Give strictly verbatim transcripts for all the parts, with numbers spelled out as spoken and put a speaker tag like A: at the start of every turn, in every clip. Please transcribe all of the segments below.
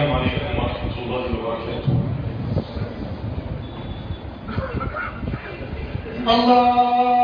A: السلام عليكم ورحمة الله وبركاته. الله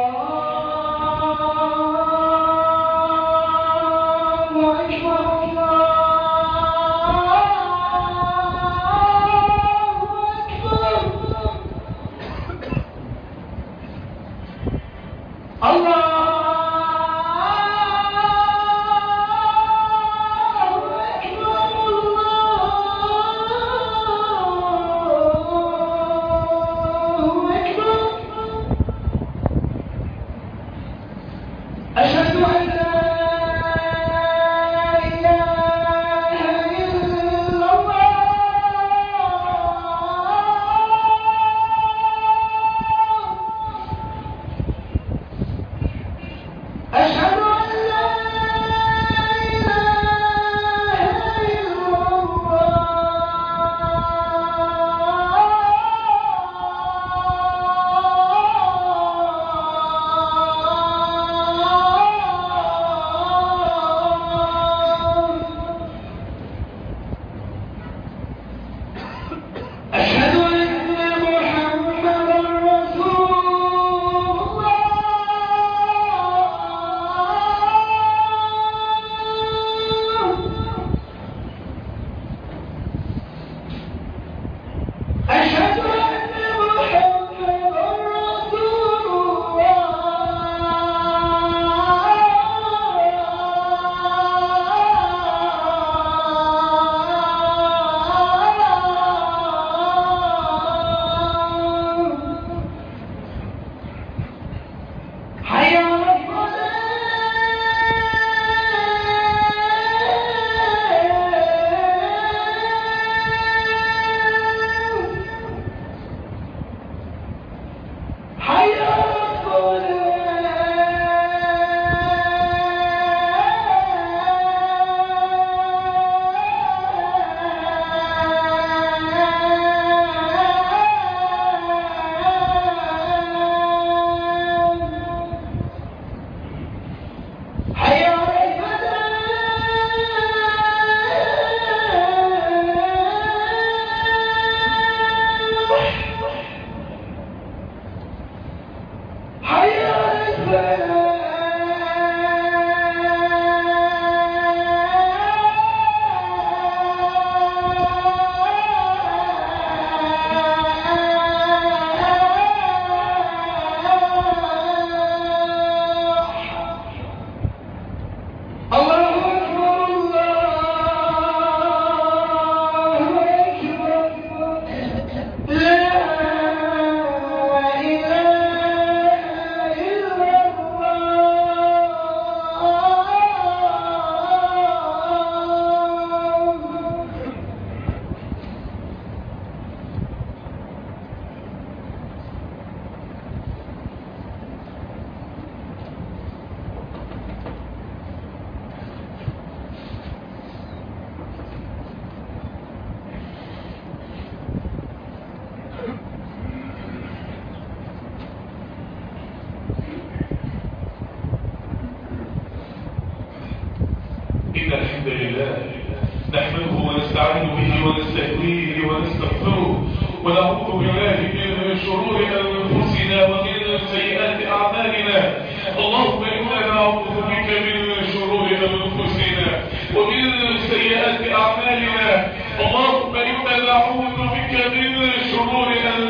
A: إن الحمد لله نحمده ونستعين به ونستهديه ونستغفره ونعوذ بالله من شرور أنفسنا ومن سيئات أعمالنا. اللهم إنا نعوذ بك من شرور أنفسنا ومن سيئات أعمالنا. اللهم إنا نعوذ بك من شرور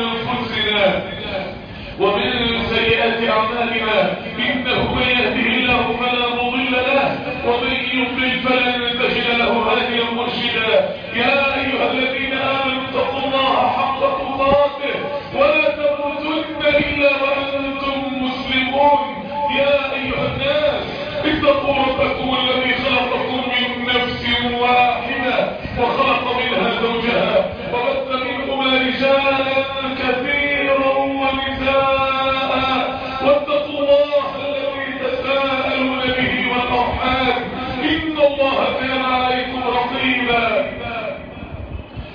A: أنفسنا ومن سيئات أعمالنا. إنه من يهده الله فلا مضل له ومن يضلل فلن تجد له هاديا مرشدا. يا أيها الذين آمنوا اتقوا الله حق تقاته ولا تموتن إلا وأنتم مسلمون. يا أيها الناس اتقوا ربكم الذي خلقكم من نفس واحدة وخلق منها زوجها وبث منهما رجالا كثيرا ونساء واتقوا الله الذي تساءلون به والأرحام إن الله كان عليكم رقيبا.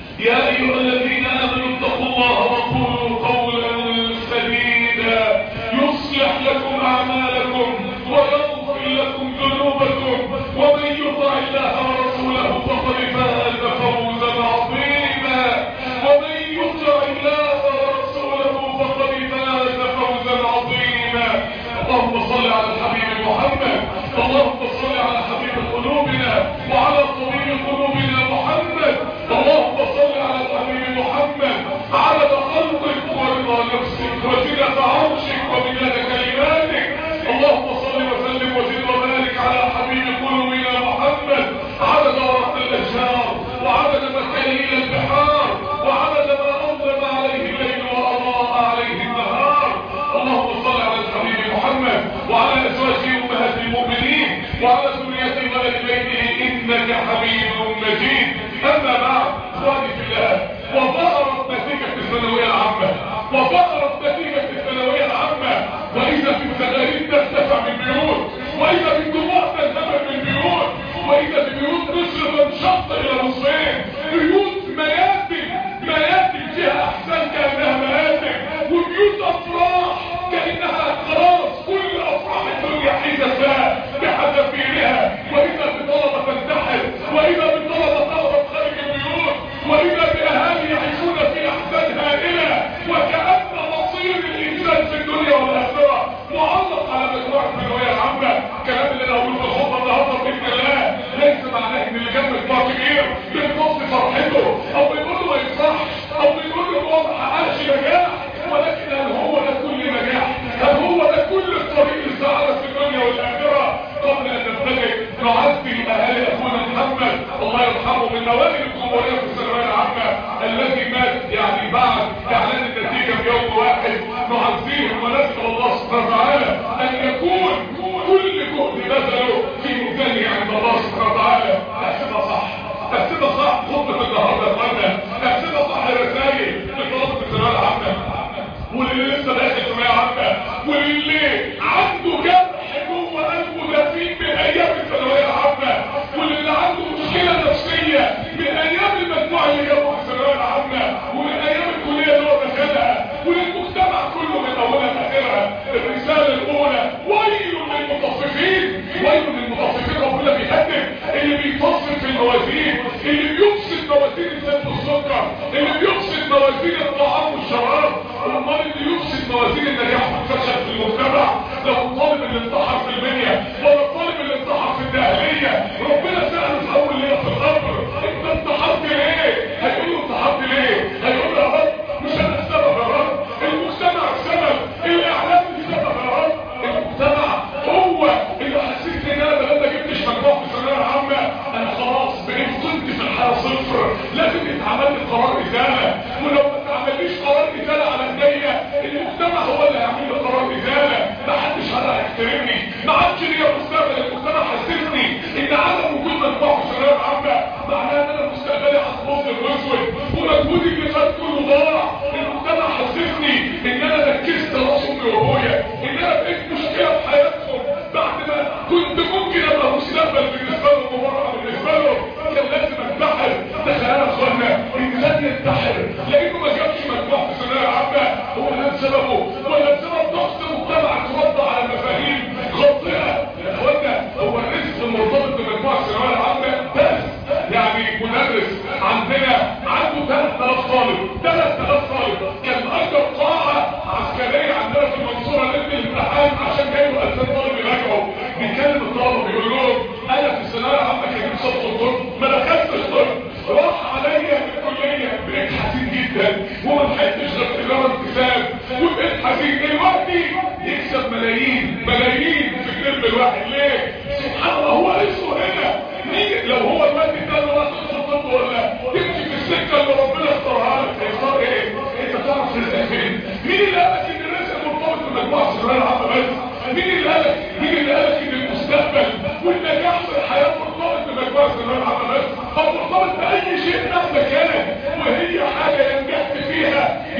A: بل يعيشون في احزان هائله، وكأن مصير الانسان في الدنيا والاخره معلق على مجموعه الثانويه العامه. الكلام اللي انا هقوله في الخطبه النهارده باذن الله ليس معناه ان اللي جاب مجموع كبير بينقص فرحته او بيقول له ما يصحش او بيقول له هو ما حققش نجاح، ولكن هل هو ده كل نجاح؟ هل هو ده كل الطريق للسعاده في الدنيا والاخره؟ قبل ان نبتدئ نعزي اهالي اخونا محمد الله يرحمه من نوادي الجمهوريه في الثانويه العامه الذي مات يعني بعد اعلان النتيجه بيوم واحد. نعزيهم ونسال الله سبحانه وتعالى ان يكون كل جهد بذله في ميزانه عند الله سبحانه وتعالى. احسبها صح، احسبها صح. خطبه النهارده يا اخوانا احسبها صح. رسائل لطلبه الثانويه العامه واللي لسه داخل ثانويه عامه واللي عنده جرح جوه قلبه دفين من ايام الثانويه العامه واللي عنده مشكله نفسيه من ايام المجموعه اللي جابوها في الثانويه العامه ومن ايام الكليه اللي هو دخلها وللمجتمع كله من اولها لاخرها. الرساله الاولى ويل للمطففين، ويل للمطففين. ربنا بيهدد اللي بيطفف في الموازين، اللي بيفسد موازين الزيت والسكر، اللي بيفسد موازين الطعام والشراب. امال اللي يفسد موازين النجاح والفشل في المجتمع لو الطالب اللي انتحر في المنيا ولا الطالب اللي انتحر في الداخليه ربنا ساله في اول ليله في القبر انت انتحرت ليه؟ هيقول له انتحرت ليه؟ هيقول له يا رب مش انا السبب يا رب، المجتمع السبب، الاعلام السبب يا رب. المجتمع هو اللي حسيت ان انا لما جبتش مجموع في الثانويه العامه انا خلاص بقيت كنت في الحياه صفر، لازم يتعمل لي قرار ازاله، ولو ما اتعمليش قرار ازاله على ايديا المجتمع هو اللي هيعمل لي قرار ازاله. ما حدش هيحترمني، ما عادش ليا مستقبل. المجتمع حسسني ان عدم وجود مجموع في الثانويه العامه معناه ان انا مستقبلي هتبوظ واسود ومجهودي اللي فات كله ضاع. المجتمع حسسني ان انا ركزت راس امي وابويا، ان انا بقيت مشكله في حياتهم بعد ما كنت ممكن ابقى مستقبل بالنسبه لهم ومرأة بالنسبه لهم. كان لازم انتحر. تخيل يا اخوانا انسان ينتحر لانه ما جابش مجموع في الثانويه العامه، هو ده سببه ولا بسبب ضغط المجتمع اتربى على مفاهيم خاطئه؟ يا اخوانا هو الرزق المرتبط بمجموع الثانويه العامه بس. يعني مدرس عندنا عنده ثلاث آلاف طالب، ثلاث آلاف طالب كان اكبر قاعه عسكريه عندنا في المنصوره ليله الامتحان عشان جايبوا ألفين طالب يراجعوا. بيكلم الطلبه بيقول لهم انا في الثانويه العامه كان صف الطب ما دخلتش طب، راح عليا الكليه بقيت حزين جدا وما لحقتش غير تجاره اكتساب وبقيت حزين. دلوقتي يكسب ملايين ملايين في الترم الواحد. ليه؟ سبحان الله. هو اسمه هنا مين؟ لو هو الوقت ده اللي راح تدخل طب ولا تمشي في السكه اللي ربنا اختارها لك هيختار ايه؟ انت تعرف رزقك فين؟ مين اللي قالك ان الرزق مرتبط بمجموعه الثانويه العامه بس؟ مين اللي قالك مين اللي قالك ان المستقبل والنجاح في الحياه مرتبط بمجموعه الثانويه العامه بس؟ او مرتبط باي شيء مهما كان وهي حاجه نجحت فيها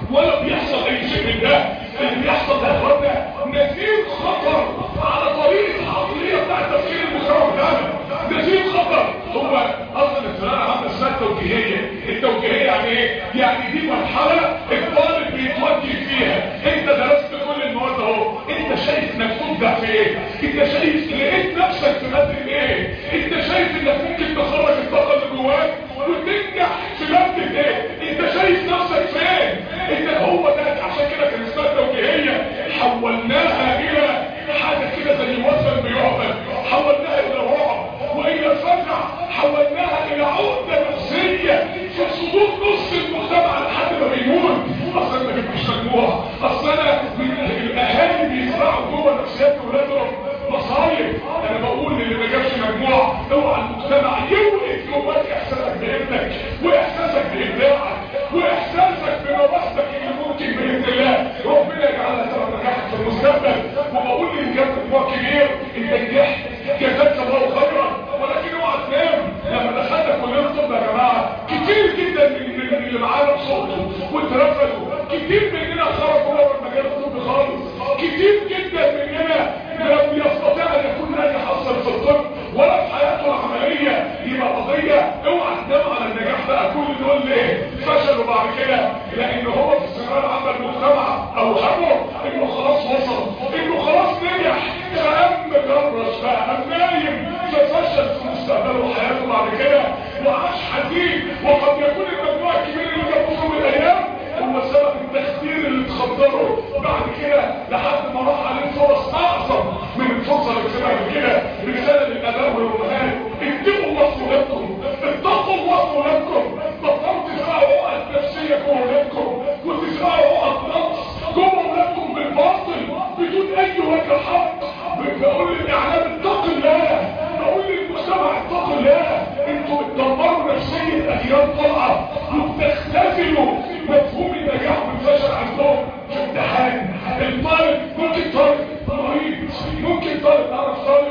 A: ولا بيحصل اي شيء من ده. اللي بيحصل ده يا اخوانا نزيد خطر على طريقه العقليه بتاع تفكير المجتمع بتاعنا، نزيد خطر. هو اصلا الثانويه العامه اسمها التوجيهيه. التوجيهيه يعني ايه؟ يعني دي مرحله الطالب بيتوجه فيها. انت درست كل المواد اهو، انت شايف انك تبدع في ايه؟ انت شايف لقيت نفسك في ماده ايه؟ انت شايف انك ممكن تخرج الطاقه اللي جواك وتنجح في ماده ايه؟ انت شايف نفسك فين؟ انت هو ده. عشان كده كان اسمها التوجيهيه. حولناها الى حاجه كده زي وثن بيعبد، حولناها الى رعب والى فزع، حولناها الى عقده نفسيه في صدور نص المجتمع لحد ما بيموت. اصل انا ما جبتش مجموعه، اصل انا الاهالي بيزرعوا جوه نفسيات اولادهم مصايب. انا بقول اللي ما جابش مجموعه اوعى المجتمع يولد جواك احساسك بابنك واحساسك بابداعك واحساسك بمواهبك اللي ممكن باذن الله ربنا يجعلها سبب نجاحك في المستقبل. وبقول اللي جاب مجموع كبير انت نجحت جزاك الله خيرا، ولكن اوعى تنام. لما دخلنا كليه الطب يا جماعه كتير جدا من اللي معانا بصوته واترفضوا، كتير مننا خرجوا بره المجال الطبي خالص، كتير جدا مننا لم يستطيع ان يكون ناجح اصلا في الطب ولا في حياته العمليه. يبقى قضيه اوعى تنام على النجاح بقى. كل دول ليه فشلوا بعد كده؟ لان هو في الثانويه العامه المجتمع اوهمه انه خلاص وصل، انه خلاص نجح، فقام مجرش بقى، قام نايم، ففشل في مستقبله وحياته بعد كده وعاش حزين. وقد يكون المجموع الكبير اللي جابه في يوم من الايام هو سبب التخدير اللي اتخدره بعد كده لحد ما راح عليه فرص اعظم من الفرصه اللي كسبها كده. رساله للاباء والامهات: اتقوا الله في ولادكم، اتقوا الله في ولادكم. بطلوا تزرعوا عقد نفسيه جوه ولادكم وتزرعوا عقد نقص جوه ولادكم بالباطل بدون اي وجه حق. بقول للاعلام اتقوا الله، بقول للمجتمع اتقوا الله. انتوا بتدمروا نفسيه اجيال طالعه وبتختزلوا مفهوم النجاح والفشل عندهم في امتحان. الطالب ممكن طالب مريض، ممكن طالب اعرف طالب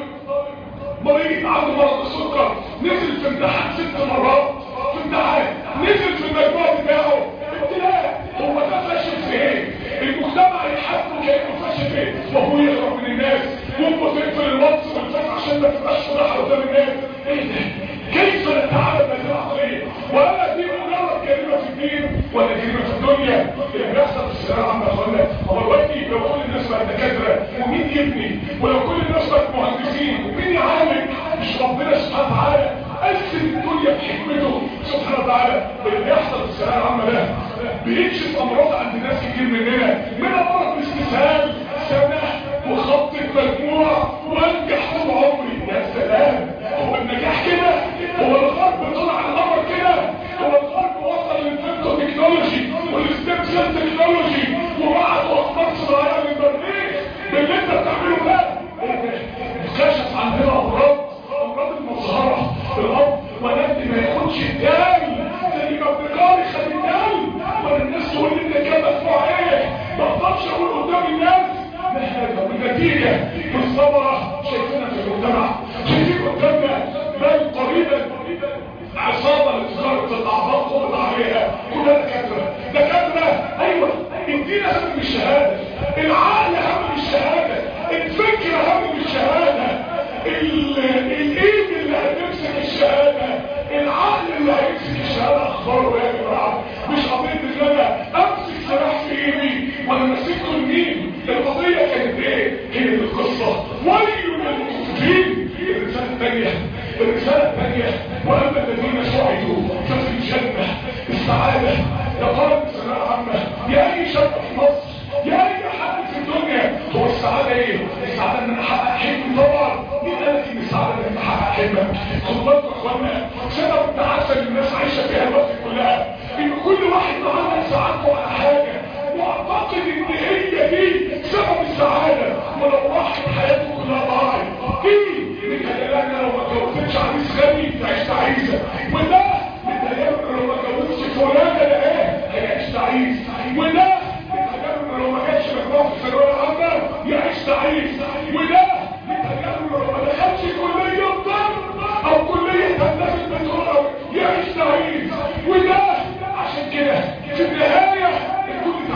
A: مريض عنده مرض السكر نزل في امتحان ست مرات، في امتحان نزل في المجموع بتاعه ابتلاء. هو ده فاشل في ايه؟ المجتمع يحاسبه كانه فاشل في ايه؟ وهو يهرب من الناس وهو تقفل الواتس والفيس عشان ما تبقاش فضيحه قدام الناس. ايه ده؟ كيف نتعامل بهذه العقليه؟ ولا دي مجرد جريمه في الدين ولا جريمه في الدنيا؟ اللي بيحصل في الثانويه العامه يا اخوانا هو دلوقتي لو كل الناس بقت دكاتره ومين يبني؟ ولو كل الناس بقت مهندسين ومين يعالج؟ مش ربنا سبحانه وتعالى قسم الدنيا بحكمته سبحانه وتعالى. اللي بيحصل في الثانويه العامه ده بيكشف امراض عند ناس كتير مننا، من مرض الاستسهال، سنه وخطة مجموع وانجح طول عمري. يا سلام، هو النجاح كده؟ هو الغرب طلع القمر كده؟ هو الغرب وصل للفيمتو تكنولوجي والستيبسل تكنولوجي وبعتوا اخبار صغيره من برلين باللي انت بتعمله ده؟ كشف عندنا امراض، امراض المظهره. الاب ولد ما ياخدش الدم زي ما ابن خد الدم، ولا الناس تقول لي النجاح مدفوع ايه؟ ما اقدرش اقول قدام الناس. والنتيجة والثمرة شايفينها في المجتمع، شايفين قدامنا بل قريبا عصابة لتجارة الأعضاء قبض عليها كلها دكاترة. دكاترة أيوة، الدين أهم من الشهادة، العقل أهم من الشهادة، الفكر أهم من الشهادة، الإيد اللي هتمسك الشهادة، العقل اللي هيمسك الشهادة. أخباره يا جماعة مش قضية إن أنا أمسك سلاح في إيدي وأنا مسكته لمين. القضية كانت ايه؟ كانت القصة ويل للمطففين. الرسالة الثانية، الرسالة الثانية: وأما الذين سعدوا ففي الجنة السعادة. يا طالب الثانوية العامة، يا أي شاب في مصر، يا أي حد في الدنيا، هو السعادة ايه؟ السعادة ان انا احقق حلمي طبعا. مين قالك ان السعادة ان انت تحقق حلمك؟ خد بالكم يا اخوانا، سبب التعاسة اللي الناس عايشة فيها الوقت كلها ان كل واحد معاه سعادته على حاجة واعتقد ان هي دي سبب السعادة، ولو راحت حياته كلها ضاعت. دي متهيألنا لو ما اتجوزتش عريس غني تعيش تعيسة، وده متهيألنا لو ما اتجوزتش فلانة ده ايه؟ هيعيش تعيس، وده متهيألنا لو ما جاتش مجموع في الثانوية العامة يعيش تعيس، وده متهيألنا لو ما دخلش كلية طب او كلية هندسة بترول يعيش تعيس، وده عشان كده في النهاية الكل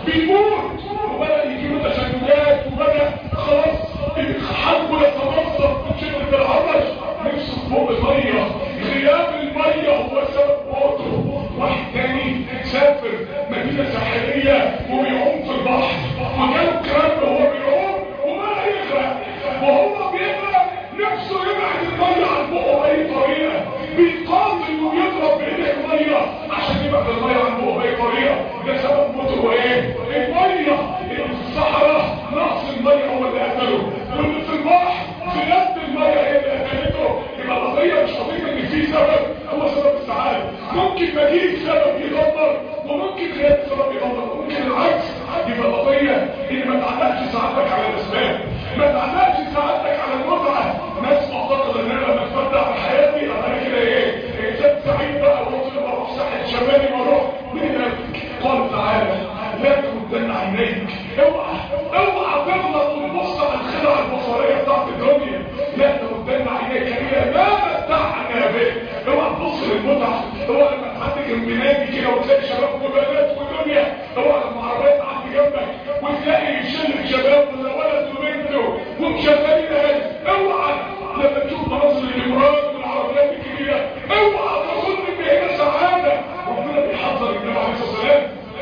A: بيموت وبدأ يجيله تشنجات وبدأ خلاص حلقه يتمصر من شدة العطش، نفسه فوق المية، غياب المية هو سبب موته. واحد تاني سافر مدينة ساحلية وبيعوم في البحر وجاله كرامب وهو بيعوم وما يغرق، وهو بيغرق نفسه يبعد المية عن بقه بأي طريقة، بيقاتل ويضرب بإيديه المية عشان يبعد المية عن بقه بأي طريقة. ده سبب موته هو ايه؟ المية. اللي في الصحراء نقص المية هو اللي قتله، واللي في البحر زيادة المية هي اللي قتلته. يبقى القضية مش قضية ان في سبب هو سبب السعادة، ممكن مجيء سبب يدمر وممكن غياب سبب يدمر وممكن العكس. يبقى القضية ان ما تعلقش سعادتك على الاسباب، ما تعلقش سعادتك على المتعة. ناس معتقدة ان انا لما اتمتع بحياتي انا كده ايه؟ انسان سعيد بقى وطول ما اروح ساحل شمالي واروح من قال تعالى لا تمدن عينيك، اوعى اوعى تغلط وتبص على الخدعة البصرية بتاعت الدنيا. لا تمدن عينيك الى ما متعنا به، اوعى تبص للمتعة. اوعى لما تعدي جنب نادي كده وتلاقي شباب وبنات ودنيا، اوعى لما عربية تعدي جنبك وتلاقي شلة شباب ولا ولد وبنته ومشغلين هادي، اوعى لما تشوف مناظر الامراض والعربيات الكبيرة اوعى تظن ان هنا سعادة. ربنا بيحذر النبي عليه الصلاة والسلام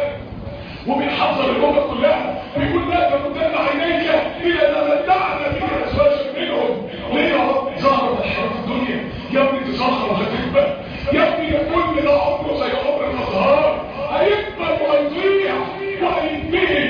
A: وبيحذر الأمة كلها، بيقول لا تمدن عينيك إلى ما متعنا به أزواجا منهم. ليه يا رب؟ ظهرت الحياة في الدنيا يا ابني تزهر وهتكبر، يا ابني كل ده عمره زي عمر الأزهار، هيكبر وهيضيع وهينتهي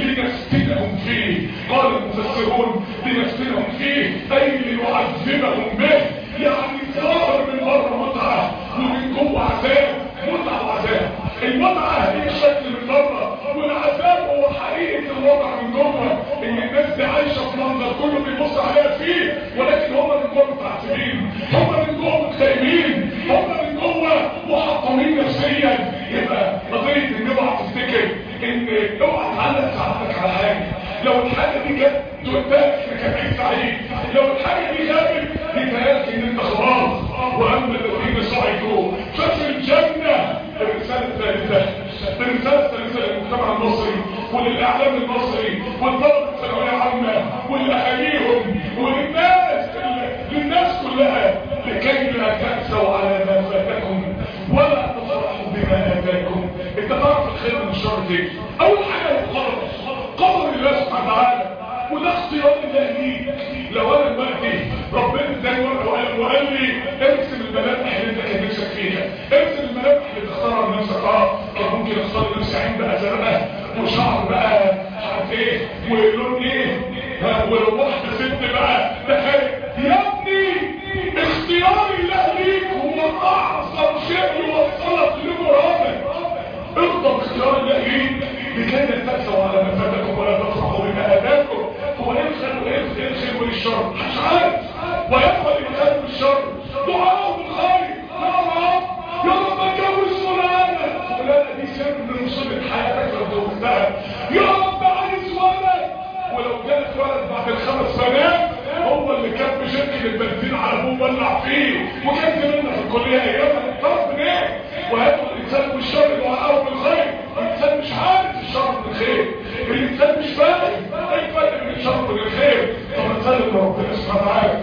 A: لنفتنهم فيه. قال المفسرون لنفتنهم فيه أي لنعذبهم به، يعني ظاهر من بره متعة ومن جوه عذاب. متعة وعذاب، المتعة هي الشكل من بره والعذاب هو حقيقة الوضع من جوه. ان الناس دي عايشة في منظر كله بيبص عليها فيه، ولكن هم من جوه متعذبين، هم من جوه مكتئبين، هم من جوه محطمين نفسيا. يبقى قضية ان اوعى تفتكر ان اوعى تعلق سعادتك على حاجة، لو الحاجة دي جت تقتلك انك هتعيش سعيد، لو الحاجة دي غابت يتهيألك ان انت خلاص. واما الذين سعدوا ففي الجنة. الرسالة الثالثة الرسالة الثالثة للمجتمع المصري وللإعلام المصري والطلبة الثانوية العامة ولأهاليهم وللناس للناس كلها، لكي لا تأسوا على ما فاتكم ولا تفرحوا بما آتاكم. انت تعرف الخير من الشر دي. أول حاجة القدر، قدر الله سبحانه وتعالى، وده اختيار الله ليك. لو انا دلوقتي ربنا اداني ورقه وقلم وقال لي ارسم الملامح اللي انت كان نفسك فيها، ارسم الملامح اللي تختارها لنفسك. اه كان ممكن اختار لنفسي عين بقى زرقاء وشعر بقى مش عارف ايه ولون ايه، ولو واحده ست بقى تخيل. يا ابني اختيار الله ليك هو اعظم شيء يوصلك لمرادك. ارضى باختيار الله ليك لكي لا تأسوا على ما فاتكم ولا تفرحوا بما آتاكم. هو ايه الخير وايه الخير والشر؟ مش عارف. ويقبل الخير والشر دعاء بالخير. يا رب يا رب اتجوز فلانه، فلانه دي سر من مصيبه حياتك لو اتجوزتها. يا رب عايز ولد، ولو جالك ولد بعد الخمس بنات هو اللي كان بشكل البنزين على ابوه ولع فيه وكان زميلنا في الكليه ايامها. طب منين؟ ويقبل الانسان بالشر دعاءه بالخير. الانسان مش عارف الشر من الخير، الانسان مش فاهم ايه الفرق بين الشر وبين الخير. طب نسلم لربنا سبحانه وتعالى.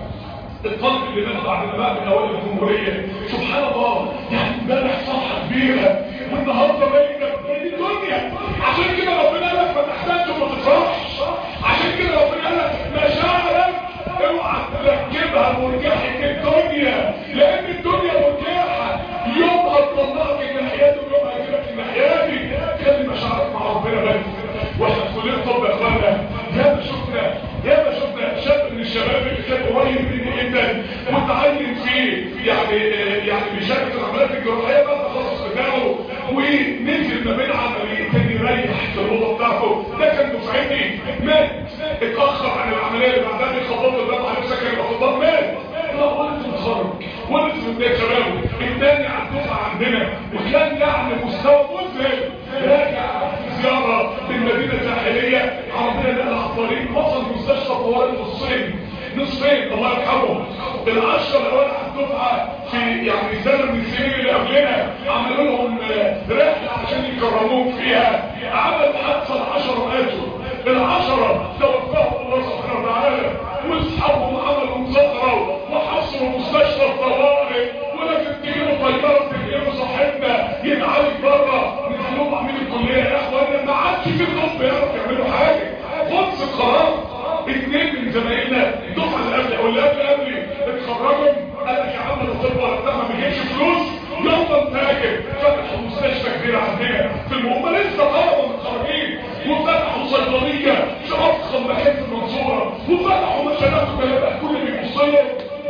A: الطالب اللي مات بعد ما بقى من اوائل الجمهوريه سبحان الله، يعني امبارح صفحه كبيره والنهارده باينه في الدنيا. عشان كده ربنا قال لك ما تحتاجش وما تفرحش. عشان كده ربنا قال لك مشاعرك اوعى تركبها مرجحه الدنيا، لان الدنيا مرجحه. يومها تطلعك الناحيه دي ويومها تجيبك الناحيه دي. خلي مشاعرك مع ربنا بس. واحنا في كليه الطب يا اخوانا ياما شفنا ياما شفنا شاب من الشباب اللي كان قريب مني جدا متعلم فيه، يعني يعني بيشارك في العمليات الجراحيه بقى التخصص بتاعه، ونزل ما بين عمليتين يريح في الاوضه بتاعته. ده كان دفعتي، مات اتاخر عن العمليه اللي بعدها بيخبطوا الباب على نفسك كان خباط، مات. لا ولد متخرج ولد في بدايه شبابه، الثاني على الدفعه عندنا وكان يعني مستوى مذهل. راجع في زياره من مدينه ساحليه عربيه نقل على الطريق، وصل مستشفى طوارئ في الصين. نصفين الله يرحمه. العشرة الاوائل على الدفعه في يعني سنه من السنين اللي قبلنا عملوا لهم رحله عشان يكرموهم فيها، عملوا حادثه العشرة ماتوا. العشرة توفاهم الله سبحانه وتعالى، واصحابهم عملوا مظاهره وحصروا مستشفى الطوارئ، ولازم تجيبوا طياره تجيبوا صاحبنا يتعالج بره. نزلوهم عاملين الكليه يا اخوانا ما عادش في طب يعرف يعملوا حاجه. خلصت خلاص. اثنين من زمايلنا الدفعه اللي قبلي او اللي قبل قبلي اتخرجوا، قال لك يا عم الطب ولا بتاع ما بيجيبش فلوس، يلا نتاجر. فتحوا مستشفى كبيره عندنا في المهم لسه طلبه متخرجين، وفتحوا صيدليه في اضخم مكان في المنصوره، وفتحوا مشاريع كلها. كل اللي بيبص لهم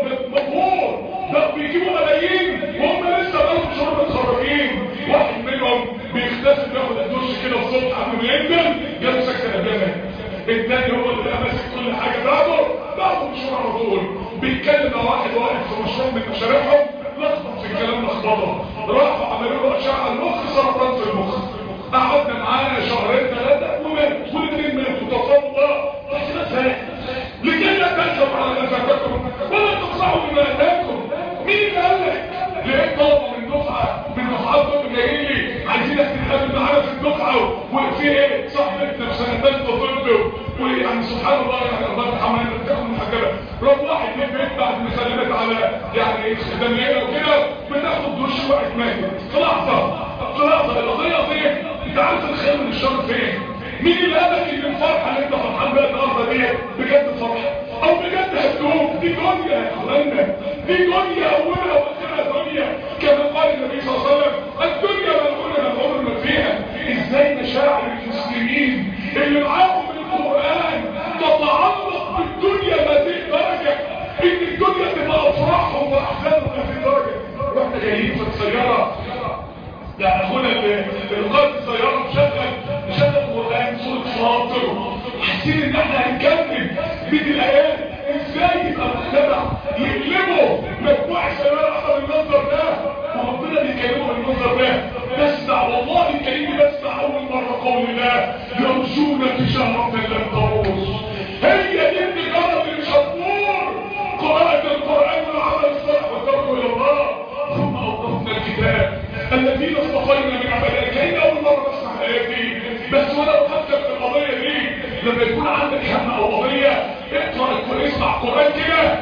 A: مبهور، ده بيجيبوا ملايين وهم لسه بقالهم شهور متخرجين. واحد منهم بيغتسل بياخد الدش كده الصبح قبل ما ينزل جاله سكته قدامه. الثاني هو اللي ماسك كل حاجه بعده بعده مشروع على طول. بيتكلم مع واحد واقف في مشروع من مشاريعهم، لخبط في الكلام لخبطه، راحوا عملوا له اشعه المخ سرطان في المخ. قعدنا معاه شهرين ثلاثه ومات، والاثنين ماتوا توفاهم الله. احنا ازاي؟ لكي لا تنسوا على نفسكم ولا تقطعوا بما اتاكم. مين اللي قال لك؟ لقيت طلبه من دفعه من دفعات دول جايين لي عايزينك تتقابل معانا في الدفعه، وفي ايه؟ صاحبتنا في سنه ثالثه طب، ويعني سبحان الله يعني الله يرحمها انت بتاخد محجبه. رب واحد من البيت بعد ما سلمت على يعني خدميه وكده بتاخد دش وقت ماتت في لحظه في لحظه. القضيه قضيه انت عارف الخير من الشر فين؟ مين اللي قال لك ان الفرحه اللي انت فرحان بيها النهارده دي بجد فرحه او بجد هتدوم؟ دي دنيا يا اخوانا، دي دنيا اولها واخرها دنيا. كما قال النبي صلى الله عليه وسلم الدنيا ملعونه ملعون ما فيها. ازاي مشاعر المسلمين اللي معاهم القران تتعلق بالدنيا لهذه الدرجه ان الدنيا تبقى افراحهم واحزانهم لهذه الدرجه؟ واحنا جايين في السياره يعني اخونا القائد السياره مشغل مشغل قران سوره فاطر، حاسين ان احنا هنكمل بين الايات. ازاي يبقى مجتمع يقلبه مجموعه سياره على المنظر ده وربنا بيكلمه بالمنظر ده؟ بسمع والله الكريم بسمع اول مره قول الله يرجون تجاره لن تبور. هي دي التجاره اللي مش هتبور، قراءه القران والعمل الصالح والتوبه الى الله. ثم اوقفنا الكتاب الذين اصطفينا من عبادنا. كأن اول مره بسمع الايات دي، بس وانا بفكر في القضيه دي لما يكون عندك هم او قضيه اقرا اسمع قران كده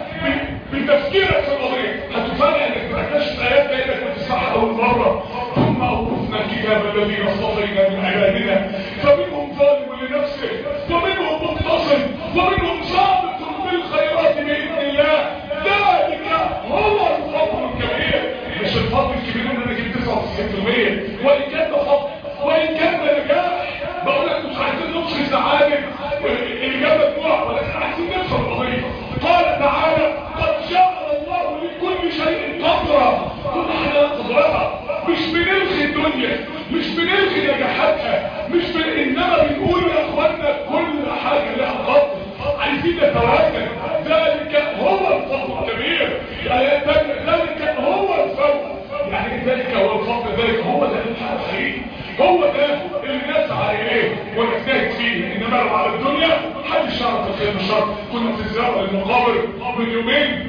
A: بتفكيرك في القضيه، هتفاجئ انك ما تكتشف الايات دي انك بتسمعها اول مره. ثم اوقفنا الكتاب الذين اصطفينا من عبادنا فمنهم ظالم لنفسه ومنهم مقتصد ومنهم سابق بالخيرات باذن الله. ذلك هو الفضل الكبير. مش الفضل الكبير ان انا جبت تسعة وتسعين بالمية وان كان ده فضل وان كان ده نجاح. بقول لك مش عايزين نبصر سعاده الاجابه مجموعه، ولكن عايزين نفهم القضيه. قال تعالى قد جعل الله لكل شيء قدرا. كل حاجه قدرها، مش بنلغي الدنيا، مش بنلغي نجاحاتها، مش بن... انما بنقول يا اخوانا كل حاجه لها قدر، عايزين نتواكل. ذلك هو الفضل الكبير. الايات ذلك هو الفضل، يعني ذلك هو الفضل، ذلك هو ده الحقيقي، هو ده اللي نسعى اليه ونجتهد فيه. انما لو على الدنيا محدش يعرف الخير من الشر. كنا في زياره للمقابر من يومين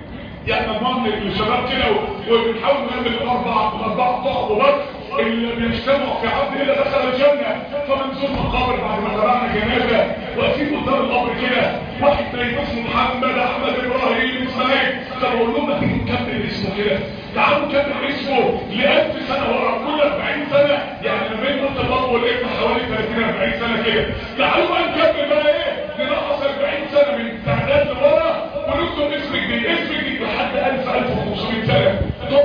A: يعني مجموعه من الشباب كده وبنحاول نعمل اربع اربع طعم وبس اللي بيجتمعوا في عبد الا دخل الجنه. فمنزول مقابر بعد ما تبعنا جنازه واقفين قدام القبر كده واحد تاني اسمه محمد احمد ابراهيم اسماعيل. فبقول لهم ما تيجي نكمل اسمه كده، تعالوا نكمل اسمه لألف سنه ورا كل أربعين سنه، يعني ما بين قلت الاب والابن حوالي ثلاثين أربعين سنه كده. تعالوا بقى نكمل بقى ايه، ننقص أربعين سنه من التعداد لورا ونكتب اسم جديد، اسم جديد لحد ألف ألف وخمسمائة سنه.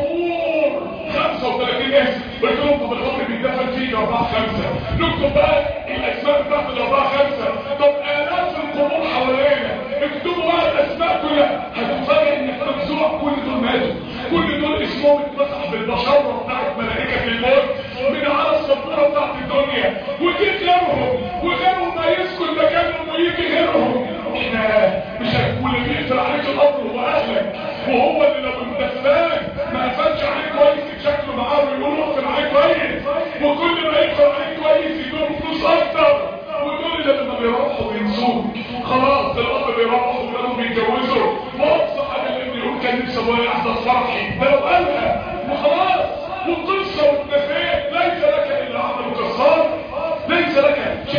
A: طابور خمسة وثلاثين اسم. قلت لهم طب القبر بيتدفن فيه أربعة خمسة، نكتب بقى الاسماء بتاعت الأربعة خمسة. طب آلاف القبور حوالينا، اكتبوا بقى الاسماء كلها. هتتفاجئ ان احنا بنسوق كل دول ماتوا، كل دول اسمهم اتمسح بالبشره بتاعت ملائكه الموت من على السبوره بتاعت الدنيا، وجي غيرهم وغيرهم ما يسكن مكانهم ويجي غيرهم. احنا مش هنقول اللي بيقفل عليك القبر هو اهلك، وهو اللي لو الدفان ما قفلش عليك كويس شكله معاه ويقول له اقفل عليك كويس، وكل ما يقفل عليك كويس يدور فلوس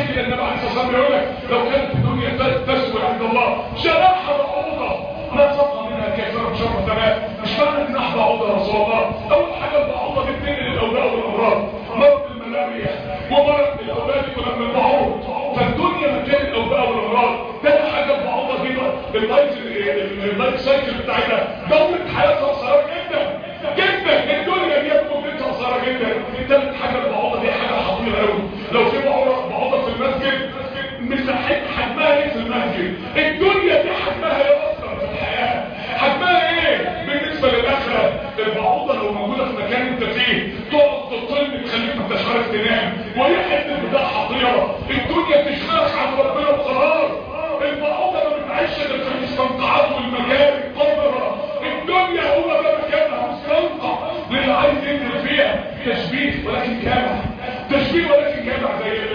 A: عشان كده النبي عليه الصلاه والسلام يقول لك لو كانت الدنيا تسوى عند الله جناح بعوضه ما سقى منها كافرا شر ثمام. مش معنى جناح بعوضه يا رسول الله. اول حاجه البعوضه بتنقل الاوبئه والامراض، مرض الملاريا ومرض الاولاد ولما البعوض، فالدنيا مكان الاوبئه والامراض. تاني حاجه البعوضه دي اللايف اللايف سايكل بتاعتها دوره حياتها قصيره جدا جدا، الدنيا دي مدتها قصيره جدا. تالت حاجه البعوضه دي حاجه خطيره قوي. لو في بعوضه في المسجد مساحه حجمها ايه في المسجد؟ الدنيا دي حجمها ايه اصلا في الحياه؟ حجمها ايه بالنسبه للاخره؟ البعوضه لو موجوده في مكان انت فيه تقعد تطل تخليك ما انتش عارف تنام، وهي حته بتاع خطيره. الدنيا تشغلك عن ربنا بقرار. البعوضه ما بتعيش غير في المستنقعات والمجاري القذره. الدنيا هو ده مكانها، مستنقع للي عايز ينزل فيها. تشبيه ولكن جامع، تشبيه ولكن جامع زي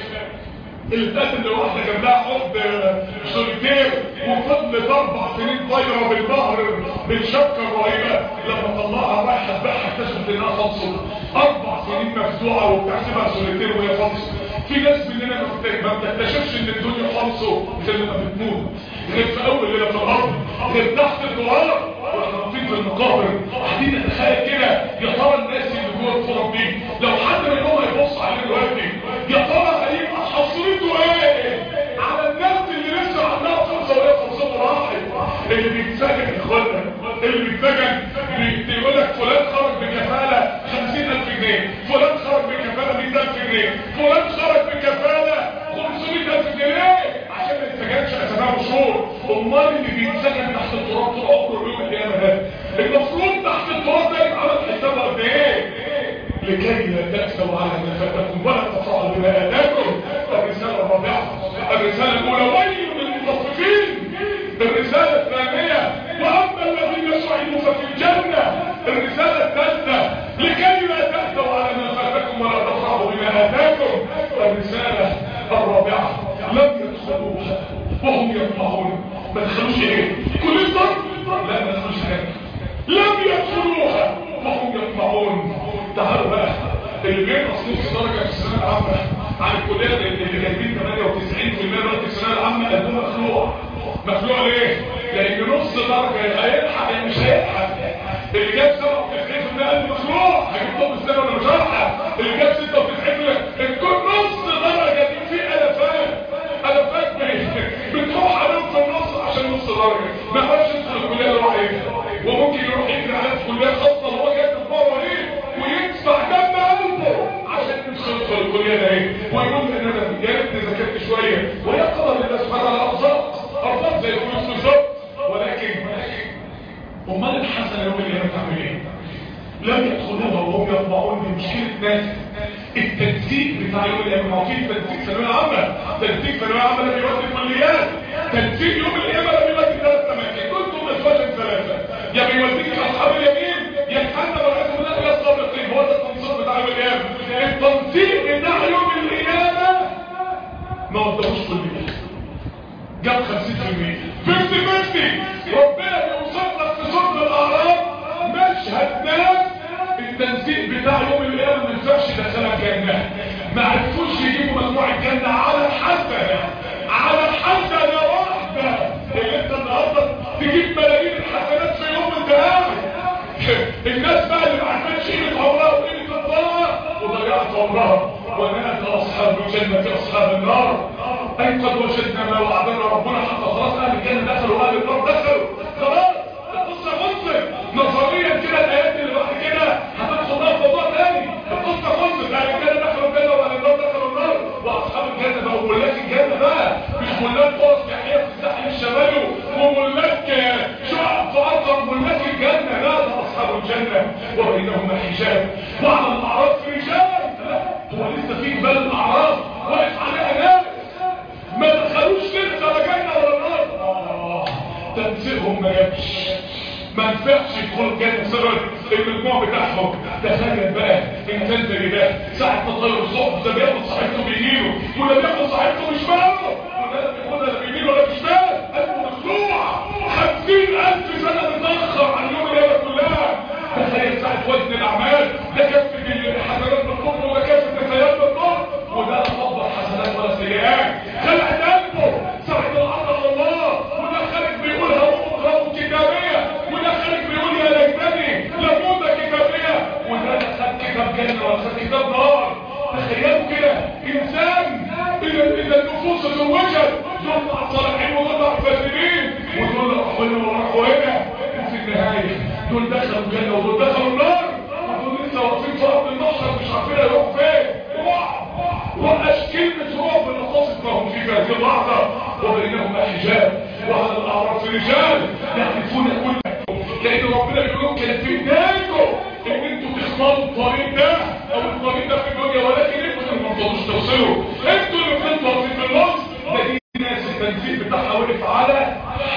A: اللي فات اللي واحده جنبها حب سوليتير وفضلت اربع سنين طايره بالبحر بالشبكه الرهيبه، لما طلعها رايحه تبيعها اكتشفت انها فانصل. اربع سنين مفتوحه وبتحسبها سوليتير وهي فانصل. في ناس مننا ما بتكتشفش ان الدنيا فانصل غير لما بتموت، غير في اول ليله في الارض، غير تحت التراب واحنا واقفين في المقابر قاعدين نتخيل كده. يا ترى الناس اللي جوه التراب دي لو حد منهم هيبص عليه دلوقتي يا ترى هيبقى حصرته ايه على الناس اللي لسه عندها فرصه وهي فرصته راحت؟ اللي بيتسجن يا اخوانا، اللي بيتسجن بيقول لك فلان خرج بكفاله خمسين ألف جنيه، فلان خرج بكفاله مئة ألف جنيه، فلان خرج بكفاله خمسمئة ألف جنيه. ليه؟ عشان ما يتسجنش اسماء مشهور. امال اللي بيتسجن تحت التراب طول عمره يوم القيامه ده المفروض تحت التراب ده يبقى عمل حسابه قد ايه؟ لكي لا تأسوا على ما فاتكم ولا تفرحوا بما آتاكم. الرسالة الرابعة. الرسالة الأولى ويل للمطففين. الرسالة الثانية وأما الذين سعدوا ففي الجنة. الرسالة الثالثة لكي لا تأسوا على ما فاتكم ولا تفرحوا بما آتاكم. الرسالة الرابعة لم يدخلوها وهم يطمعون. ما دخلوش ايه؟ كل الضرب؟ لا ما دخلوش حاجة. لم يدخلوها وهم يطمعون. تعالوا بقى اللي بينقص نص درجه في الثانويه العامه عن الكليه اللي جايبين ثمانية وتسعين في المئة في الثانويه العامه قلبهم مخلوع. مخلوع ليه؟ لان نص درجه هيلحق يعني مش هيلحق. اللي جاب سبعة وتسعين في المئة قلبه مخلوع، هيجيب طب السنه ولا مش هيلحق. اللي جاب ستة وتسعين في المئة الكل نص درجه دي في الافات الافات بتروح عليهم في النص عشان نص درجه ما يعرفش يدخل الكليه اللي هو عايزها، وممكن يروح يجري على كليه خاصه اللي هو جايب الفوره دي ويدفع دم قلبه عشان يدخل الكليه ده ايه، ويقول ان انا يا ريتني ذاكرت شويه. وهي قدر الله سبحانه وتعالى ارزاق ارزاق زي الفلوس بالظبط. ولكن امال الحسنه يوم القيامه تعمل ايه؟ لم يدخلوها وهم يطمعون. دي مشكله ناس. التنسيق بتاع يوم القيامه، ما هو في تنسيق ثانويه عامه، تنسيق ثانويه عامه ده بيودي الكليات. تنسيق يوم القيامه ده بيودي ثلاث اماكن. كنتم ازواجا ثلاثه، يا بيوديك لاصحاب اليمين يا الحنه والعياذ بالله الى الصابقين. هو ده التنسيق بتاع يوم القيامه. التنسيق بتاع يوم القيامه ما ودهوش كليه، جاب خمسين في المئة خمسين خمسين. ربنا بيوصف لك في سوره الاعراف مشهد ناس التنسيق بتاع يوم القيامه ما ينفعش يدخلها الجنه، ما عرفوش يجيبوا مجموع الجنه على حسنه على حسنه واحده. اللي انت النهارده تجيب ملايين الحسنات في يوم انت قاعد. الناس بقى اللي ما عرفتش قيمه عمرها وقيمه الطاعه وضيعت عمرها. ونادى اصحاب الجنه اصحاب النار اي قد وجدنا ما وعدنا ربنا حتى. خلاص اهل الجنه دخلوا واهل النار دخلوا خلاص. القصه خلصت نظريا كده. الايات اللي بعد كده هتدخل بقى في موضوع تاني. القصه خلصت، اهل الجنه دخلوا الجنه واهل النار دخلوا النار، واصحاب الجنه بقوا ملاك الجنه بقى، مش ملاك فرص تحيه في الساحل الشمالي وملاك شقق في ارض ملاك الجنه. لا ده اصحاب الجنه وبينهما حجاب وعلى الاعراف رجال. هو لسه في جبال الاعراف واقف عليها ناس ما دخلوش لسه لا جنه ولا نار. اه تنسيقهم ما جابش، ما ينفعش يدخلوا الجنه بسبب المجموع بتاعهم. تخيل بقى انسان زي ده ساعه ما طير الصبح ده بياخد صاحبته بيجيله ولا بياخد صاحبته مش باله ولا بياخدها لا بيجيله ولا مش باله. قلبه مخلوع خمسين ألف سنه متاخر عن يوم القيامه كلها. تخيل ساعه وزن الاعمال ده كفه الحسنات بالكفر وده كفه السيئات بالكفر وده لا طبق حسنات ولا سيئات. نفوس توجت، دول مع الصالحين ودول مع الفاسدين، ودول راحوا هنا وراحوا هنا، وفي النهايه دول دخلوا الجنه ودول دخلوا النار، ودول لسه واقفين في ارض المحشر مش عارفين هيروحوا فين. وقاش كلمه رعب نقصت ما هم في هذه اللحظه، وبينهما حجاب وعلى الاعراف رجال يعرفون كل، لان ربنا بيقول لهم كان في بدايته ان انتوا تختاروا الطريق ده او الطريق ده في الدنيا، ولكن انتوا اللي ما تقدروش توصلوا، انتوا اللي بتنطوا في النص. ده دي ناس التنفيذ بتاعها وقف على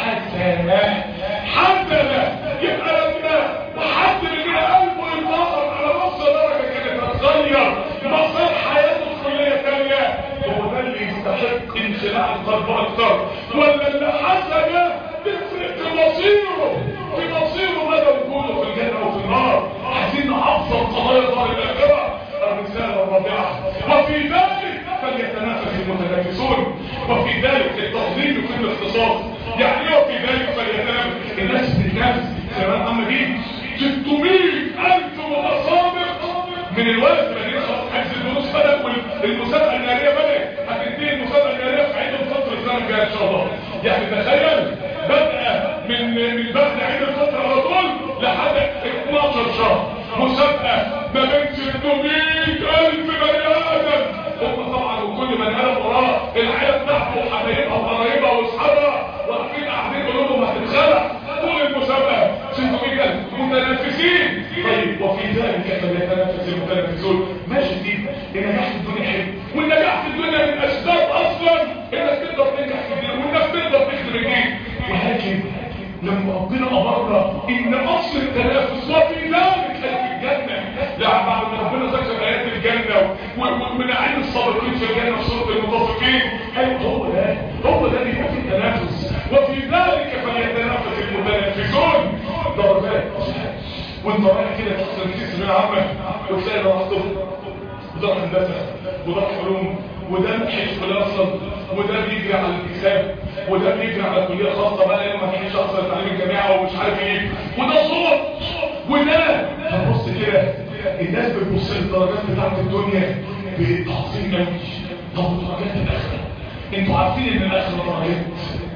A: حسنه حسنه، يبقى لما وحد من قلبه يتنظر على نص درجه كانت هتغير مسار حياته في كليه ثانيه، هو ده اللي يستحق انخلاع القلب اكثر، ولا اللي حسنه تفرق في مصيره في مصيره مدى وجوده في الجنه وفي النار. عايزين نحفظ قضايا دار الاخره. الرساله الرابعه، وفي ذلك فليتنافس المتنافسون، وفي ذلك التفضيل في الاختصاص. يعني ايه وفي ذلك فليتنافس؟ الناس بتتنافس زمان عم دي ستمائة ألف متسابق من الوقت الذي خلاص حجز الدروس بدأ والمسابقه الناريه بدأت، هتنتهي المسابقه الناريه في عيد الفطر السنه الجايه ان شاء الله. يعني تخيل بدأ من من بعد عيد الفطر على طول لحد اتناشر شهر مسابقه ما بين ستمائة ألف بني ادم، هم طبعا وكل من قلب وراه العيله بتاعته وحبايبها وقرايبها واصحابها واقفين قاعدين يقولوا لهم هتتخلع طول المسابقه ستمائة ألف متنافسين. طيب وفي ذلك فليتنافس المتنافسون. ماشي دي النجاح في الدنيا حلو، والنجاح في الدنيا من اسباب اصلا انك تقدر تنجح في الدنيا وانك تقدر تخدم الدين، ولكن لما ربنا امرنا ان اصل التنافس وفي ذلك في الجنه، يعني بعد ما ربنا ذكر ايات الجنه ومن عين الصابرين في الجنه في سوره المطففين، ايوه هو ده هو ده اللي يبقى فيه تنافس. وفي ذلك فليتنافس المتنافسون. درجات وانت رايح كده تحصل في ثانويه عامه وتلاقي ده مكتوب وده هندسه وده علوم وده حفظ اصلا وده بيجري على الحساب وده بيجري على كليه خاصه بقى لما تحيش اصلا تعليم الجامعه ومش عارف ايه وده صوت وده. هنبص كده الناس بتبص للدرجات بتاعت الدنيا بتعظيم قوي. طب درجات الاخره، انتوا عارفين ان الاخره درجات؟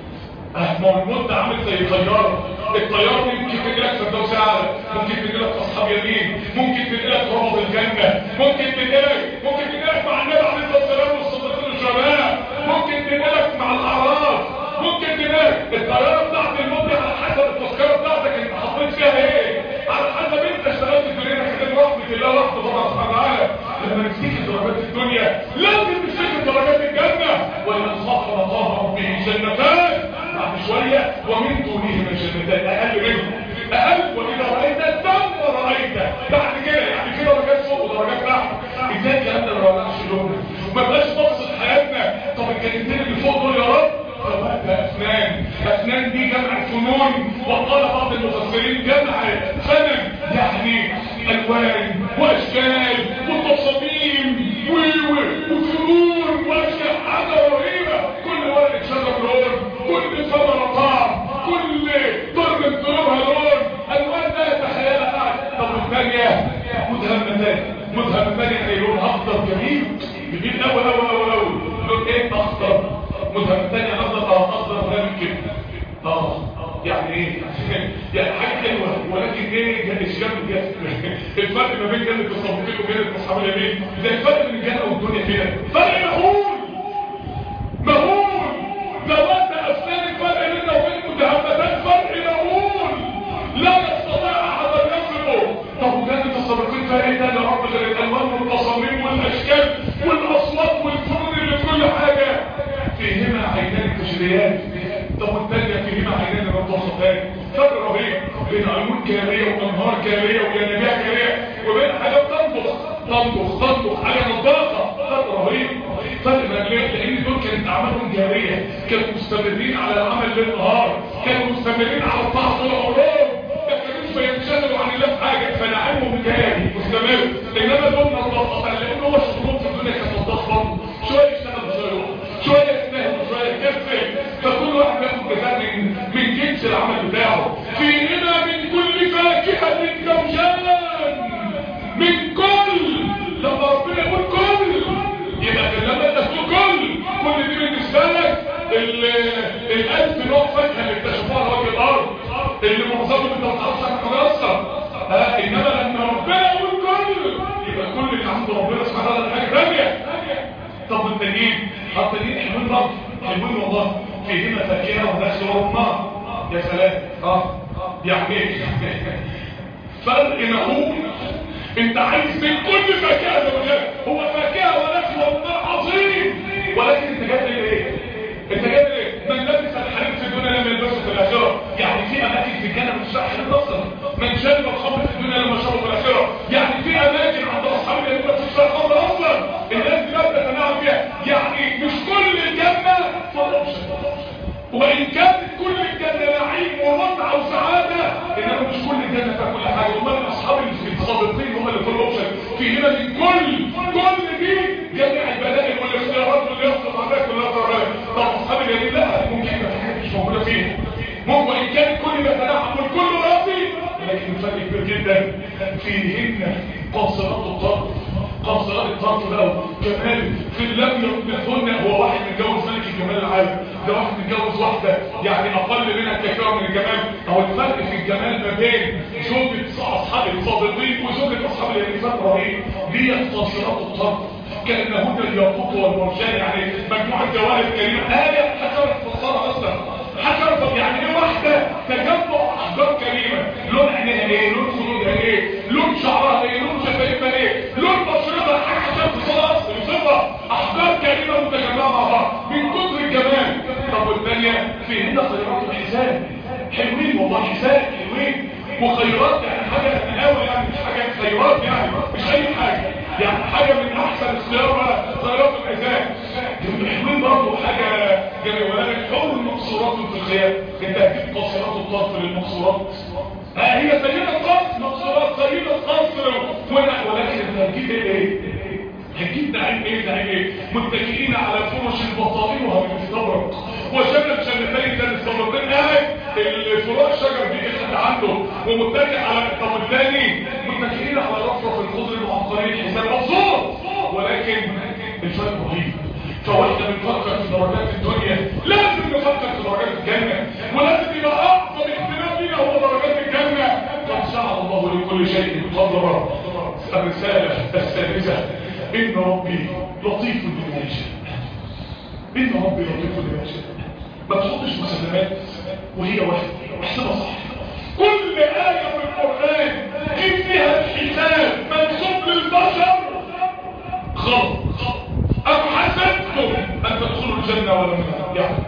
A: ما هو الموت ده عامل زي طياره، الطياره دي ممكن تجيلك في الدوس اعلى، ممكن تجيلك اصحاب يمين، ممكن تجيلك ربط الجنه، ممكن تجيلك ممكن تجيلك مع النبي عليه الصلاه والسلام والصديقين الشباب، ممكن تجيلك مع الاعراف، ممكن تجيلك الطياره بتاعت الموت على حسب التذكره بتاعتك انت حطيت فيها ايه، على حسب انت اشتغلت في الدنيا كده رحمه الله وحده طبعا سبحانه وتعالى. لما نفتكر درجات الدنيا لازم نفتكر درجات الجنه، ولمن خاف مقام ربه جنتان بعد شويه ومن دونهما جنتان اقل منهم اقل، واذا رايت الدم رايت بعد كده يعني في درجات فوق ودرجات تحت. ازاي الكلام ده ما بقاش لوننا وما بقاش نبسط حياتنا؟ طب الجنتين اللي فوق دول يا رب فبقى افنان، افنان دي جمع فنون، وقال بعض المفسرين جمع فنن يعني الوان واشكال وتصاميم وفنون واشكال حاجه رهيبه، كل ورقه شجر لون، كل ثمره طعم، كل ضربه ضربها لون، الوان لا يتخيلها احد. طب الثانيه مدهمتان، مدهمتان يعني لونها اخضر جميل جميل قوي قوي قوي قوي، لون ايه؟ اخضر. مدهمتان يعني اخضر اه اخضر غامق كده اه يعني ايه؟ يعني حاجه حلوه ولكن ايه؟ الاشكال الجسد الفرق ما بين جنه الصابرين وجنه اصحاب اليمين زي الفرق بين الجنه والدنيا كده، فرق مهول مهول. لو انت اسنان الفرق بيننا وبين مدهمتان فرق مهول لا يستطيع احد ان يصفه. طب وجنه الصابرين فرق ده يا رب غير الالوان والتصاميم والاشكال والاصوات والفنون اللي في كل حاجه فيهما عينان التشريات. طب والثانيه فيهما عينان الرضاختان، فرق رهيب بين عيون كاميه وانهار كاميه وينابيع كاميه وبين حاجات تنطخ تنطخ تنطخ حاجه نظافه، فرق رهيب. فرق مجلس لان دول كانت اعمالهم جاريه، كانوا مستمرين على العمل ليل نهار، كانوا مستمرين على الطاعه طول عمرهم، ما كانوش بينشغلوا عن الله في حاجه، فنعمهم جاري مستمر. انما دول نظافه لان هو شغلهم في الدنيا كان نظافه برضه، شويه يشتغل شويه شويه يستاهل شويه يكسل، فكل واحد بياخد جزاء من من جنس العمل بتاعه. فيهما من كل فاكهه زوجان، من كل، لما ربنا يقول كل يبقى لما انت تقول كل كل دي من الالف نوع فاكهه اللي اكتشفوها على وجه الارض اللي معظمهم انت ما تعرفش عنها اصلا. ها انما لما ربنا يقول كل يبقى كل اللي عند ربنا سبحانه وتعالى حاجه ثانيه. طب والتانيين التانيين حلوين برضه، حلوين والله، فيهما فاكهه ونخل ورمان. يا سلام. اه يعني ايه فرق مهول. انت عايز من كل فاكهه زوجات، هو فاكهه ونخل ورمان عظيم، ولكن انت جايب ايه؟ انت جايب ايه؟ من لبس الحرير في الدنيا لم يلبسه في الاخره. يعني في اماكن في الجنه مش راح اصلا. من شرب الخمر في الدنيا لما شربه في الاخره. يعني في اماكن عند اصحاب الجنه مش راح الخمر اصلا، الناس دي لا تتناعم فيها. يعني مش كل الجنه فرش، وان كانت كل الجنه نعيم ومتعه وسعاده، انما مش كل الجنه فيها كل حاجه. امال اصحاب الصادقين هم اللي كل اوبشن في هنا من كل كل دي جميع البدائل والاختيارات واللي يحصل عليك واللي يحصل عليك. طب اصحاب اليمين لا، ممكن يبقى في حاجه مش موجوده فيهم، ممكن ان كان الكل بيتناعم والكل راضي، لكن الفرق كبير جدا. فيهن قاصرات الطرف، قاصرات الطرف بقى كمان في اللم يطلقهن. هو واحد متجوز ملك الجمال العالم، ده واحد متجوز واحده يعني اقل منها كثيرا من الجمال. اهو الفرق في الجمال ما بين زوجة اصحاب الصادقين وزوجة اصحاب اليمين فرق رهيب. دي قاصرات الطرف كانهن الياقوت والمرجان، يعني مجموعه جواهر كريمه. آية حشرة تفسرها اصلا، حشرة يعني ايه؟ واحده تجمع احجار كريمه، لون عينيها ايه؟ لون خدودها ايه؟ لون شعرها ايه؟ لون شفايفها ايه؟ لون بشرتها حاجه عشان تصلها يوصفها احجار كريمه متجمعه مع بعض من كتر الجمال. طب والثانيه فيهن خيرات الحسان، حلوين والله، حسان حلوين وخيرات، يعني حاجه تناول، يعني مش حاجه خيرات، يعني مش اي حاجه، يعني حاجه من احسن اختيار خيرات الحسان. حلوين برضه حاجه جميله. ولكن حول المقصورات في الخيال، انت هتجيب قاصرات الطرف للمقصورات. ها هي سيدة قصر، مقصورات سيدة قصر، ولكن انت هتجيب ايه؟ هتجيب نعيم ايه؟ نعيم ايه؟ متكئين على فرش البطائنها من استبرق وشجر شجرتين ذات الصبرتين. قاعد الفراش شجر دي اللي عنده ومتكئ على الطب الثاني، متكئين على رفرف الخضر المعقرين حساب مبسوط. ولكن الفرق رهيب. فواحنا بنفكر في درجات الدنيا لازم نفكر في درجات الجنه، ولازم يبقى اعظم اهتمام لينا هو درجات الجنه. قد جعل الله لكل شيء قدرا. الرساله السادسه: ان ربي لطيف لما يشاء. ان ربي لطيف لما يشاء. ما تحطش مسلمات وهي واحده، احسبها صح. كل ايه في القران جيب فيها الحساب منسوب للبشر غلط. أم حسبتم أن تدخلوا الجنة ولم يعني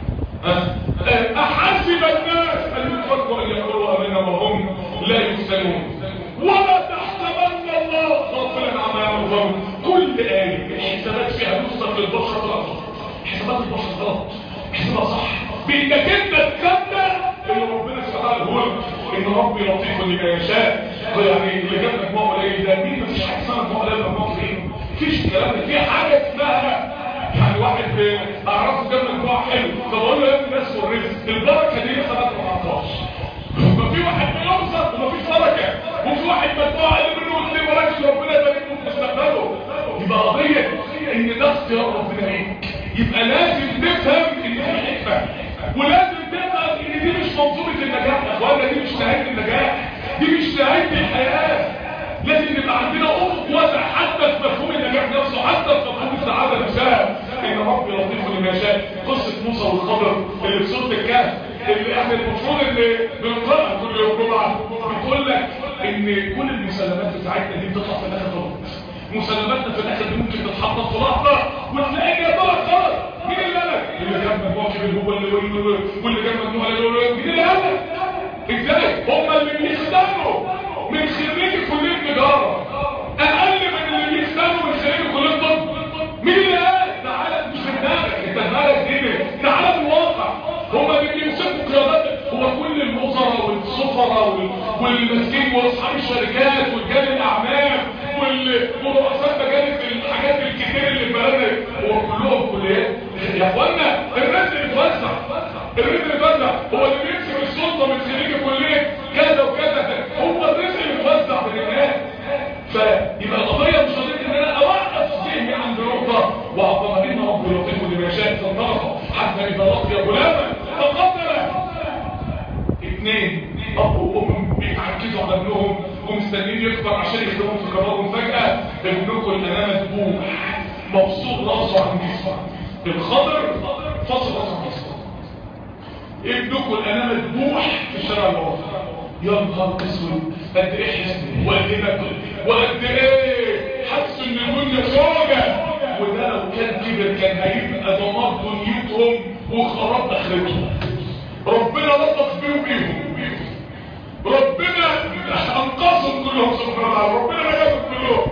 A: أحسب الناس أن يتركوا أن يقولوا آمنا وهم لا يفتنون ولا تحسبن الله غافلا عما يعملون. كل آية الحسابات فيها نصف للبشر غلط، حسابات البشر غلط، حسابها صح بإنك أنت تصدق إن ربنا سبحانه هو إن ربي لطيف لما يشاء. يعني اللي جاب مجموعة قليل ده مين؟ مفيش حاجة اسمها مجموعة قليل مجموعة كبيرة، مفيش الكلام ده. في حاجه اسمها يعني واحد اعرفه جاب مجموعه حلو، فبقول له يا ابني الناس والرزق البركه دي لسه ما تعرفهاش. ففي واحد بيوصل ومفيش بركه، وفي واحد مجموعه اقل منه واثنين ولكن ربنا يبارك له في مستقبله. يبقى قضيه ان ده اختيار ربنا ليك. يبقى لازم تفهم ان دي حكمه، ولازم تفهم ان دي مش منظومه النجاح يا اخوانا، دي مش نهايه النجاح، دي مش نهايه الحياه. لازم يبقى عندنا افق واسع حتى في مفهوم النجاح نفسه، حتى في مفهوم السعاده نفسها. ان ربي لطيف لما يشاء. قصه موسى والخضر اللي في سوره الكهف اللي احنا المفروض ان بنقراها كل يوم جمعه، بتقول لك ان كل المسلمات بتاعتنا دي بتطلع في الاخر غلط. مسلماتنا في الاخر دي ممكن تتحطط في لحظه وتلاقيها طلعت غلط. مين اللي قالك؟ اللي جاب مجموعه كبير هو اللي واللي جاب مجموعه اللي مين اللي قالك؟ ازاي؟ هم اللي بيختاروا من خريج كليه تجاره اقل من اللي بيختاروا من خريج كليه طب. مين اللي قال؟ تعالى مش في دماغك، انت دماغك دي تعالى في الواقع. هم اللي بيمسكوا قيادات، هو كل الوزراء والسفراء والمسكين واصحاب الشركات ورجال الاعمال ورؤساء مجالس الحاجات الكتير اللي في بلدنا، هو كلهم كليات يا اخوانا. الرزق بيتوزع، الرزق بيتوزع. هو اللي بيمسك السلطه من خريج كليه كذا وكذا، هو الرزق بيتوزع بين الناس. فيبقى القضيه مش قضيه ان انا اوقف ذهني عند نقطه واعظم ان ربي لطيف لما يشاء تنطلق حتى فاذا لقي غلاما فقتله. اثنين اب وام بيتعكزوا على ابنهم ومستنيين يكبر عشان يخدمهم في قرارهم، فجاه ابنكم الامام ذبوح مبسوط راسه عن جسمه. الخضر فصل راسه عن جسمه. ابنكم الامام ذبوح في الشارع الوطني. يا نهار اسود، قد ايه حزن وقد ايه نكد وقد ايه حسوا ان الدنيا زوجه. وده لو كان كبر كان هيبقى دمار دنيتهم وخراب اخرتهم. ربنا لطف بيه وبيهم، ربنا انقذهم كلهم سبحانه وتعالى، ربنا نجاهم كلهم.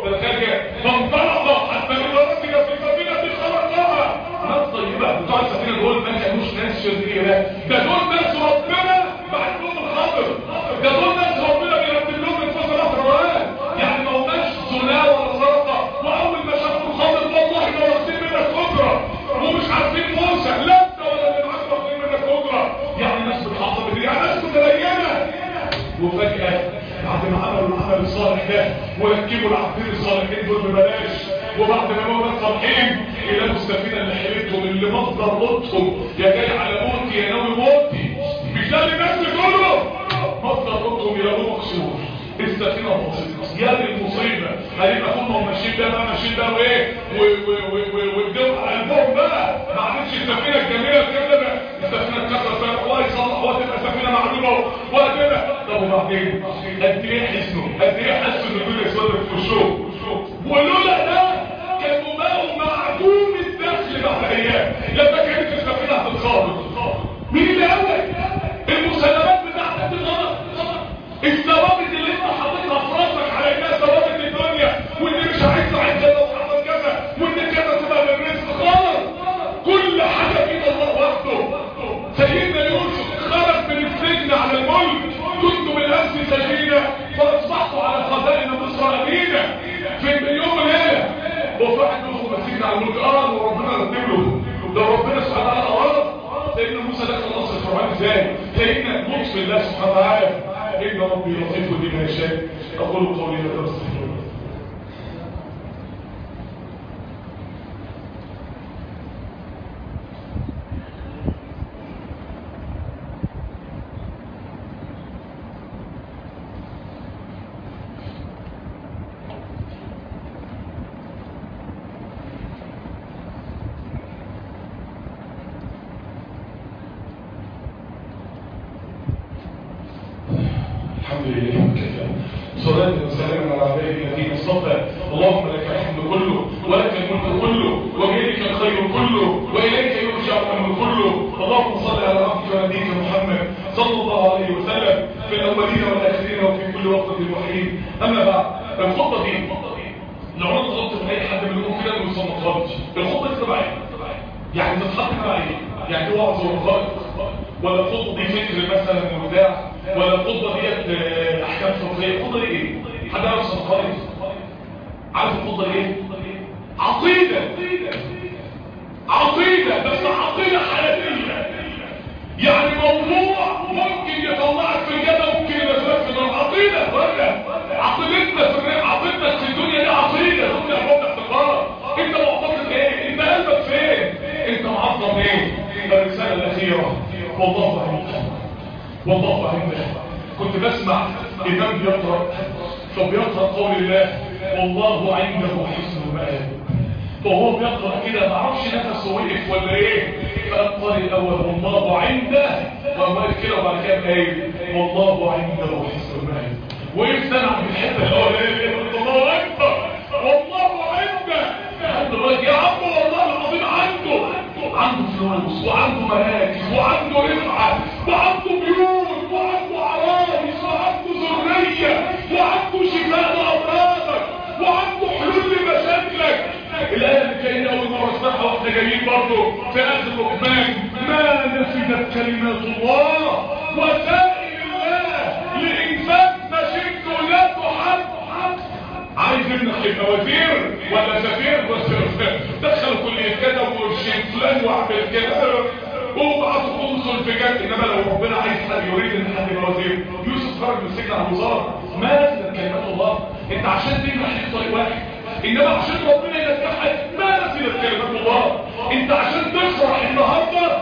A: فانطلق حتى اذا ركب في السفينه خرقها. ناس طيبه بتوع السفينه دول ما كانوش ناس شريره، ده دول ناس ربنا بعت لهم الخضر، ده دول ناس ربنا بيرتب لهم الفصلات روان. يعني ما هماش زنا ولا سرقه، واول ما شافوا الخضر والله ما واخدين منك قدره ومش عارفين موسى، لا انت ولا من عشرة واخدين منك قدره. يعني ناس بتحافظ دي، يعني ناس متدينه. وفجاه بعد ما عملوا العمل الصالح ده وركبوا العبدين الصالحين دول ببلاش، وبعد ما بقوا ناس صالحين يلاقوا السفينه اللي حيلتهم اللي مصدر قوتهم يا جاي على موتي يا ناوي موتي، مش ده اللي الناس بتقوله، مصدر قوتهم يلاقوه مكسور. السفينه باظت، يا دي المصيبه. هيبقى هم ماشيين ده بقى ماشيين ده وايه ويبدأوا على قلبهم بقى. ما عادتش السفينه الجميله كده بقى، السفينه اتكسرت بقى الله يصلح وتبقى سفينه معلومه وهكذا. طب وبعدين قد ايه حسنوا، قد ايه حسوا ان الدنيا اسودت في وشهم. ولولا ده كانوا بقوا معدوم الدخل بعد ايام لما كانت السفينه هتتخابط. مين اللي قالك؟ المسلمات بتاعتك دي غلط. الثوابت اللي انت حاططها في راسك على انها ثوابت الدنيا، وان مش عايز عايز لو حصل كذا وان كذا تبقى بالرزق غلط. كل حاجه في الله وحده. سيدنا يوسف خرج من السجن على الملك، كنتم بالامس سجينه فاصبحتوا على خزائن مصر امينه في مليون ليله. وفاحد يوسف مسكنا على الملك اراد وربنا رتب له. لو ربنا سبحانه وتعالى اراد سيدنا موسى دخل قصر الفرعون ازاي؟ سيدنا لطف الله سبحانه وتعالى. ان ربي لطيف بما يشاء. اقول قولي هذا واستغفر الله. الحمد لله وكفى، صلاة وسلام على عباده الذين اصطفى. اللهم لك الحمد كله ولك الملك كله وبيدك الخير كله واليك يرجع الامر كله. اللهم صل على عبدك ونبيك محمد صلى الله عليه وسلم في الاولين والاخرين وفي كل وقت وحين. اما بعد، الخطبه دي لو انا طلبت من اي حد منكم كده انه يصلي خالص، الخطبه دي تبعي يعني تتحط تبعي، يعني دي وعظ ورقائق، ولا الخطبه دي فكر مثلا وبتاع، ولا الخطبه ديت احكام فقهيه. الخطبه دي ايه؟ حد يعرف صدقات؟ عارف الخطبه دي ايه؟ عقيده. عقيده بس عقيده حنفيه. يعني موضوع ممكن يطلعك في الجنه ممكن ينزلك في النار. عقيده ولا عقيدتنا في عقيدتك في الدنيا دي عقيده. دنيا حب افتقار. انت معتقد ايه؟ انت قلبك فين؟ انت معظم ايه؟ الرساله الاخيره والله عنده والله عنده. كنت بسمع امام بيقرا فبيقرا قول الله والله عنده حسن المآب، فهو بيقرا كده ما اعرفش نفسه وقف ولا ايه، فقال الاول والله عنده وقف كده وبعد كده قال والله عنده حسن المآب. وقف سمع من الحته الاولانيه الله اكبر والله عنده. حد يا عم والله العظيم عنده عنده فلوس وعنده مراكز وعنده رفعه وعنده بيوت وعنده عرايس وعنده ذريه وعنده شفاء لامراضك وعنده حلول لمشاكلك. الايه اللي جايه اول مره اسمعها واحنا جايين برضه في اخر لقمان ما نفذت كلمات الله وسائل الله لانفاذ مشيئته لا تحد. عايز ابنك يبقى وزير ولا سفير دخل كليه كده والشيخ فلان واعمل كده وبعته قنصل في جد. انما لو ربنا عايز حد يريد ان حد يبقى وزير، يوسف خرج من السجن على الوزاره ما نفذت كلمات الله. انت عشان تنجح ليك طريق واحد، انما عشان ربنا ينجحك ما نفذت كلمات الله. انت عشان تفرح النهارده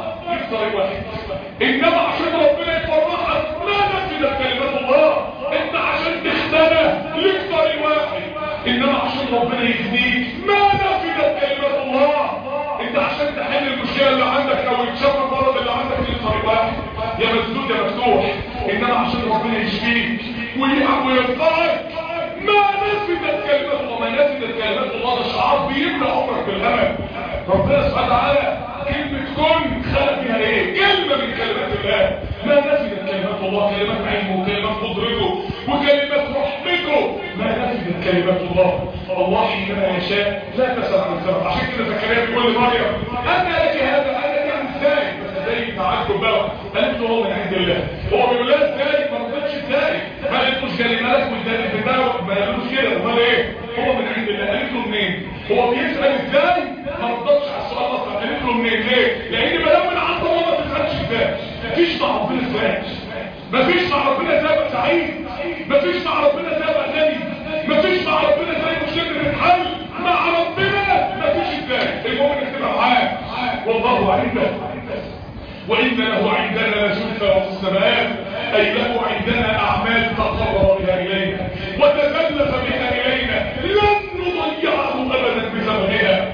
A: طريق واحد. انما عشان ربنا يفرحك ما نفذت كلمات الله. انت عشان تختنى ليك طريق واحد، انما عشان ربنا يهديك ما نفذت كلمات الله. انت عشان تحل المشكله اللي عندك او يتشفى المرض اللي عندك ليك طريق واحد، يا مسدود يا مفتوح. انما عشان ربنا يشفيك ويرفعك ما نفذت كلمات الله. ما نفذت كلمات الله ده شعار بيملى عمرك بالامل. ربنا سبحانه وتعالى كلمة كن خلق بها ايه؟ كلمة من كلمات الله. ما نفذت كلمات الله، كلمات علمه وكلمات قدرته وكلمات رحمته، ما نفذت كلمات الله. الله حينما يشاء لا تسأل عن السبب. عشان كده زكريا بيقول لمريم انا لك هذا، انا لك ازاي؟ بس ازاي تعجب بقى؟ قالت له هو من عند الله. هو بيقول لها ازاي؟ ما رضتش ازاي؟ ما قالتوش جالي ملك والدليل بتاعه، ما قالوش كده. امال ايه؟ هو من عند الله. قالت له منين؟ هو بيسأل ازاي؟ ما رضتش على السؤال اصلا. قالت له منين؟ ليه؟ لان ما دام من عند الله ما تسالش ازاي. مفيش مع ربنا ازاي، مفيش مع ربنا ازاي ابقى سعيد، مفيش مع ربنا ازاي ابقى غني، مفيش مع ربنا ازاي مشكله تتحل. مع ربنا مفيش ازاي. المهم انك تبقى معاه. والله عنده وان له عندنا لزلفى وفي السماء، اي له عندنا اعمال تقرب بها الينا وتزلف بها الينا لن نضيعه ابدا بسببها.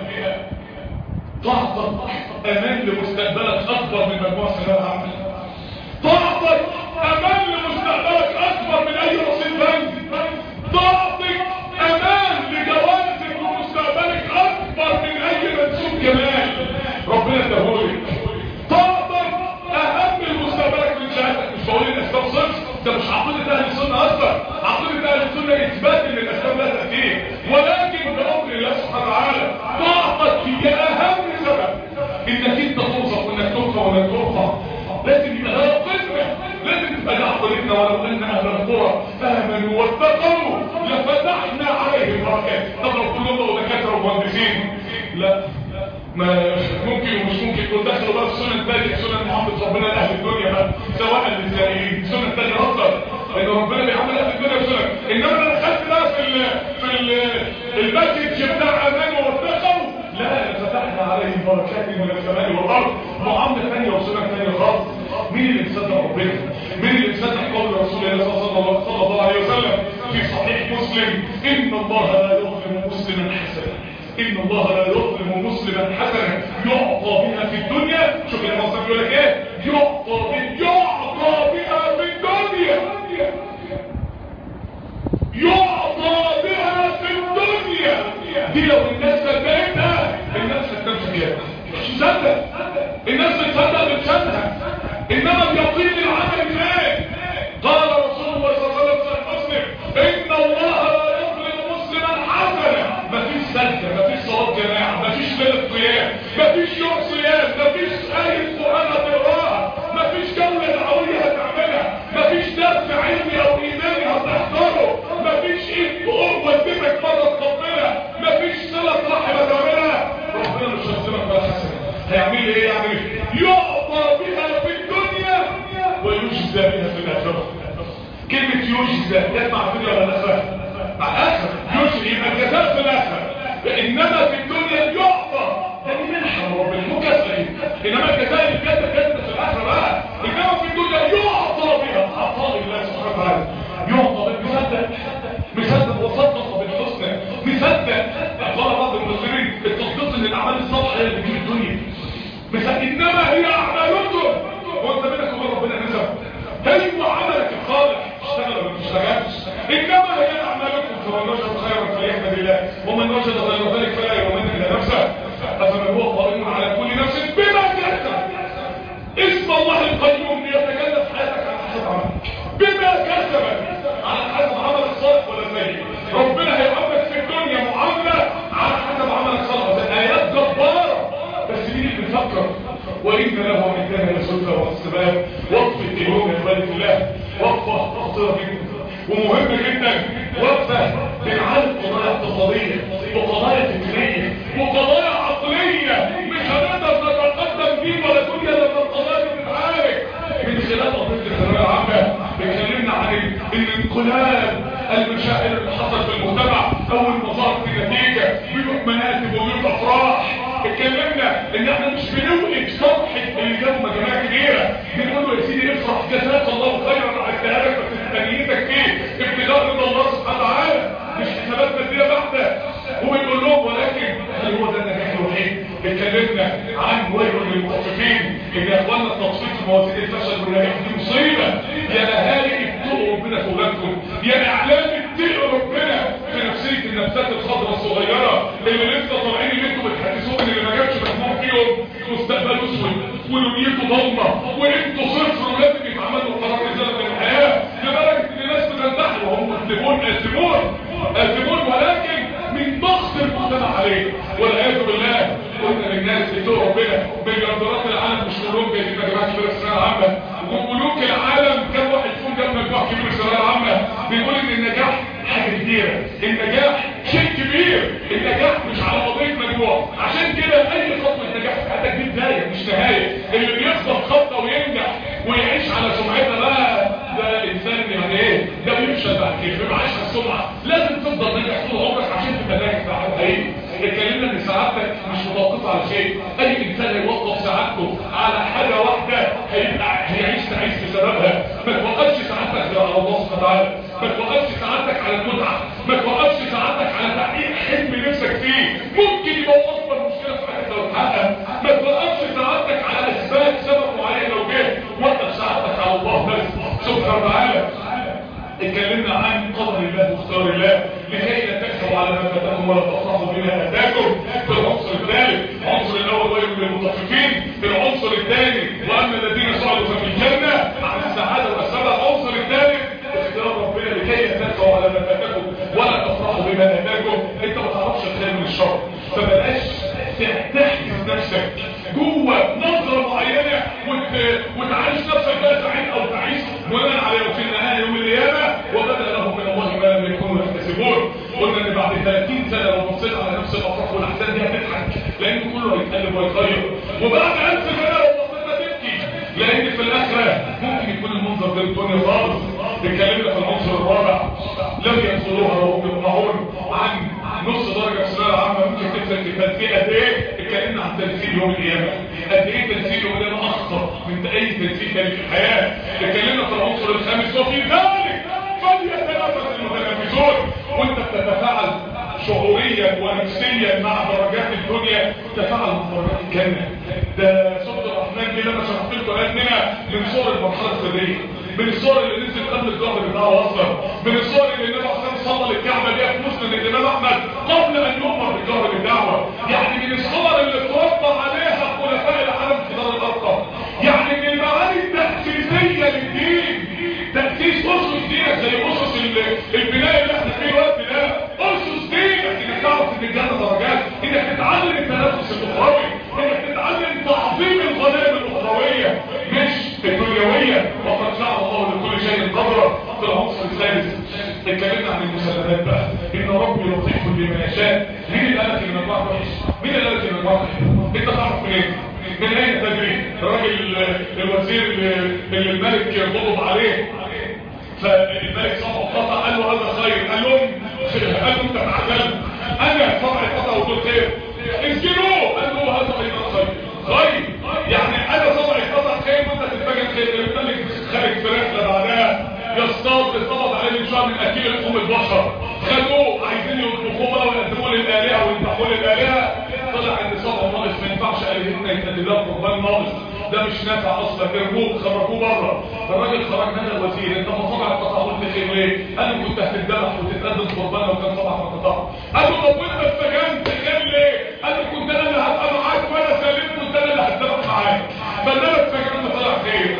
A: تعطى امان لمستقبلك اكبر من مجموعه ثانويه عامه. تعطى امان لمستقبلك اكبر من اي رصيد بنكي. تعطي امان لجوازك ومستقبلك اكبر من اي منسوب جمال ربنا اداهولك. تعطى اهم لمستقبلك من شهادتك. مش بقول الاسباب صفر، ده مش عقيده اهل السنه اصلا. عقيده اهل السنه اثبات ان الاسباب لا تاتيه، ولكن بامر الله سبحانه وتعالى تعطت هي اهم سبب انك انت توصف وانك ترفع وانك ترفع. لازم يبقى ده قمه، لازم تبقى ده عقيدتنا. ولو ان اهل القرى امنوا واتقوا لفتحنا عليهم بركات. طب لو كلهم بقوا دكاتره ومهندسين، لا ما ممكن ومش ممكن يكون دخلوا بقى في سنن ثانيه، سنن محمد ربنا لاهل الدنيا بقى، سواء للزائرين سنن ثانيه اكتر، لان ربنا بيعمل اهل الدنيا بسنن. انما انا دخلت بقى في ال في ال المسجد بتاع امانه واتقوا، لا فتحنا عليهم بركات من السماء والارض. معامله ثانيه وسنن ثانيه خالص. مين اللي مصدق ربنا؟ مين اللي مصدق قول رسول الله صلى الله عليه وسلم في صحيح مسلم ان الله لا يظلم مسلما حسنا، ان الله لا يظلم مسلما حسنا يعطى بها في الدنيا. شوف المصدر بيقول لك ايه؟ يعطى يعطى بها في الدنيا، يعطى بها في الدنيا. دي لو الناس صدقتها الناس هتمشي بيها. مش مصدق الناس بتصدق بتصدق، انما اليقين العمل فين؟ قال رسول الله صلى الله عليه وسلم ان الله لا يظلم مسلما حسنا. مفيش سجده، مفيش صلاه جماعه، مفيش ليله صيام، مفيش يوم صيام، مفيش ايه قران هتقراها، مفيش جوله دعويه هتعملها، مفيش درس علمي او ايماني هتحضره، مفيش ايه تقوم والدتك مره تقبلها، مفيش صله رحم هتعملها. ربنا مش هيظلمك ولا حسنه. هيعمل ايه يعني؟ يعطى بها في الدنيا ويجزى بها في الاخره. كلمه يجزى يسمع في الدنيا ولا الاخره؟ مع الاخره. يجزى يبقى الجزاء في الاخره، انما في الدنيا يعطى. ده دي منحه من ربنا مكافاه. انما الجزاء الجد جد في الاخره بقى، انما في الدنيا يعطى بها. عطاء الله سبحانه وتعالى يعطى بها. مصدق مصدق وصدق بالحسنى. مصدق قال بعض المسلمين التصديق ان الاعمال الصالحه هي اللي بتجيب الدنيا، بس انما هي اعمالكم. وانت بينك وبين ربنا نسب، هو عملك الصالح اشتغل ولا ما اشتغلش، انما هي اعمالكم. فمن وجد خيرا فليحمد الله، ومن وجد غير ذلك فلا يلومن الا نفسه، افمن هو قائم على كل نفس بما كسب. اسم الله القيوم ليتكلف حياتك على حسب عملك، بما كسبت على حسب عملك صالح ولا سيء. ربنا هيعاملك في الدنيا معامله على حسب عملك صالح ولا سيء. ايات جباره، بس مين اللي بيفكر؟ وإن له عندنا لسلطة والسباب. وقفة اليوم يا إخواني الله وقفة خطيرة جدا ومهمة جدا. وقفة بنعالج قضايا اقتصادية وقضايا فكرية وقضايا عقلية. مش هنقدر نتقدم دين ولا دنيا لما القضايا بتتعالج من خلال قضية الثانوية العامة. اتكلمنا عن الانقلاب المشاعر اللي حصل في المجتمع اول ما ظهرت النتيجة، بيبقى مناسب وبيبقى افراح. اتكلمنا ان احنا مش بنوقف صفحة اللي بيجابوا مجاميع كبيره بنقول له يا سيدي افرح جزاك الله خيرا على اجتهادك بس تنيتك فيه ابتغاء رضا الله سبحانه وتعالى مش حسابات ماديه بحته. وبيقول لهم ولكن هل هو ده النجاح الوحيد؟ اتكلمنا عن ويل للمطففين ان يا اخوانا التطفيف في موازين الفشل والنجاح دي مصيبه. يا اهالي اتقوا ربنا في اولادكم، يا اعلام اتقوا ربنا في نفسيه النباتات الخضراء الصغيره اللي لسه طالعين اللي انتوا بتحدثوهم ان اللي ما جابش مجموع فيهم مستقبل اسود ودنيته ضلمه وانتوا صفر ولازم يتعملوا قرار رساله في الحياه لدرجه ان الناس بتنتحر وهم مسلمون اسلمون اسلمون ولكن من ضغط المجتمع عليه والعياذ بالله. قلنا للناس اتقوا ربنا. مليارديرات العالم مش كلهم جايبين مجموعات كبيره في الثانويه العامه، وملوك العالم كم واحد فيهم جاب مجموعه كبيره في الثانويه العامه. بيقول ان النجاح حاجه كبيره، النجاح شيء كبير، النجاح مش على قضيه مجموع. عشان كده اي خطوه نجاح في حياتك دي بدايه مش نهايه. اللي بيخطط خطه وينجح ويعيش على سمعتها بقى ده انسان يعني ايه؟ ده بيفشل بعد كده بيبقى عايش على السمعه. لازم تفضل ناجح طول عمرك عشان تبقى ناجح في حياتك. اتكلمنا ان سعادتك مش متوقفه على شيء. اي انسان هيوقف سعادته على حاجه واحده هيبقى هيعيش تعيش بسببها. ما توقفش سعادتك غير على الله سبحانه وتعالى، ما توقفش سعادتك على المتعه، ما توقفش سعادتك على تحقيق حلم نفسك فيه ممكن يبقى اكبر مشكله في حياتك لو اتحقق. ما توقفش سعادتك على اثبات سبب معين لو جه، وقف سعادتك على الله بس سبحانه وتعالى. اتكلمنا عن قدر الله واختيار الله لكي لا تكسبوا على ما فاتكم ولا تفرحوا بما اتاكم. في العنصر الثالث، العنصر الاول ويل للمطففين، العنصر الثاني واما الذين سعدوا ففي الجنه عن السعاده والسعاده. العنصر الثالث اختيار ربنا لكي لا تكسبوا على ما فاتكم ولا تفرحوا بما اتاكم. انت ما تعرفش الخير من الشر، فبلاش تحجز نفسك جوه نظره معينه وتعيش نفسك بقى سعيد او تعيش بناء على يوم في النهايه يوم القيامه وبدا لهم من الله ما لم يكونوا يحتسبون. قلنا ان بعد ثلاثين سنه لو بصيت على نفس الافراح والاحزان دي هتضحك لان كله هيتقلب ويتغير، وبعد ألف سنه لو بصيت هتبكي لان في الاخره ممكن يكون المنظر ده الدنيا خالص. اتكلمنا في العنصر الرابع لم يدخلوها وهم يطمعون عن نص درجه في الثانويه العامه ممكن تكسب التنسيق قد ايه. اتكلمنا عن تنسيق يوم القيامه قد ايه تنسيق يوم القيامه اخطر من اي تنسيق تاني في الحياه. اتكلمنا في العنصر الخامس وفي ذلك فليتنافس المتنافسون. وانت بتتفاعل شعوريا ونفسيا مع درجات الدنيا تفاعل مع درجات الجنه. ده سوره الرحمن كده انا شرحت لكم اثنين من صور المرحله السريه، من الصور اللي نزل قبل الظهر بتاعه اصلا، من الصور اللي النبي عليه الصلاه والسلام صلى للكعبه بيها في مسند الامام احمد قبل ان يؤمر بالجهر بالدعوه. يعني من الصور اللي اتربى عليها خلفاء العالم في دار الارقام. يعني من المعاني التاسيسيه للدين، تاسيس اسس دينك زي اسس البناء اللي احنا فيه الوقت ده. اسس دينك انك تعرف ان الجنه درجات، انك تتعلم التنافس الاخروي، انك تتعلم تعظيم الغنائم الاخرويه مش الدنيويه. وقد جعل الله لكل شيء قدرا. في العنصر الثالث اتكلمنا عن المسلمات بقى، ان ربي لطيف بما يشاء. مين اللي قالك ان المجموعه وحش؟ مين اللي قالك ان المجموعه وحش؟ انت تعرف منين؟ من اين تدري؟ الراجل الوزير اللي الملك غضب عليه فالملك صبعه قطع قال له هذا خير، قال له قال له انت تعجل انا صبعي قطع وقول خير اسجنوه، قال له هذا ايضا خير. خير يعني انا صبعي قطع خير وانت تتفاجئ خير. الملك خارج في رحله بعدها يصطاد اتصطاد عليه من شعر من اكيل لحوم البشر، خدوه عايزين يطبخوه بقى ويقدموه للالهه ويذبحوه للالهه. طلع ان صبعه ناقص ما ينفعش الهتنا يتقدم لها قربان ناقص، ده مش نافع اصلا، ارموه خرجوه بره. فالراجل خرج هذا الوزير انت ما صبعك قطع قلت خير ليه؟ قال له كنت هتتذبح وتتقدم قربان لو كان صبعك ما قطع. قال له طب وانت اتسجنت خير ليه؟ قال له كنت انا اللي هبقى معاك وانا سلمت كنت انا اللي هتذبح معاك، فانا اتسجنت طلع خير.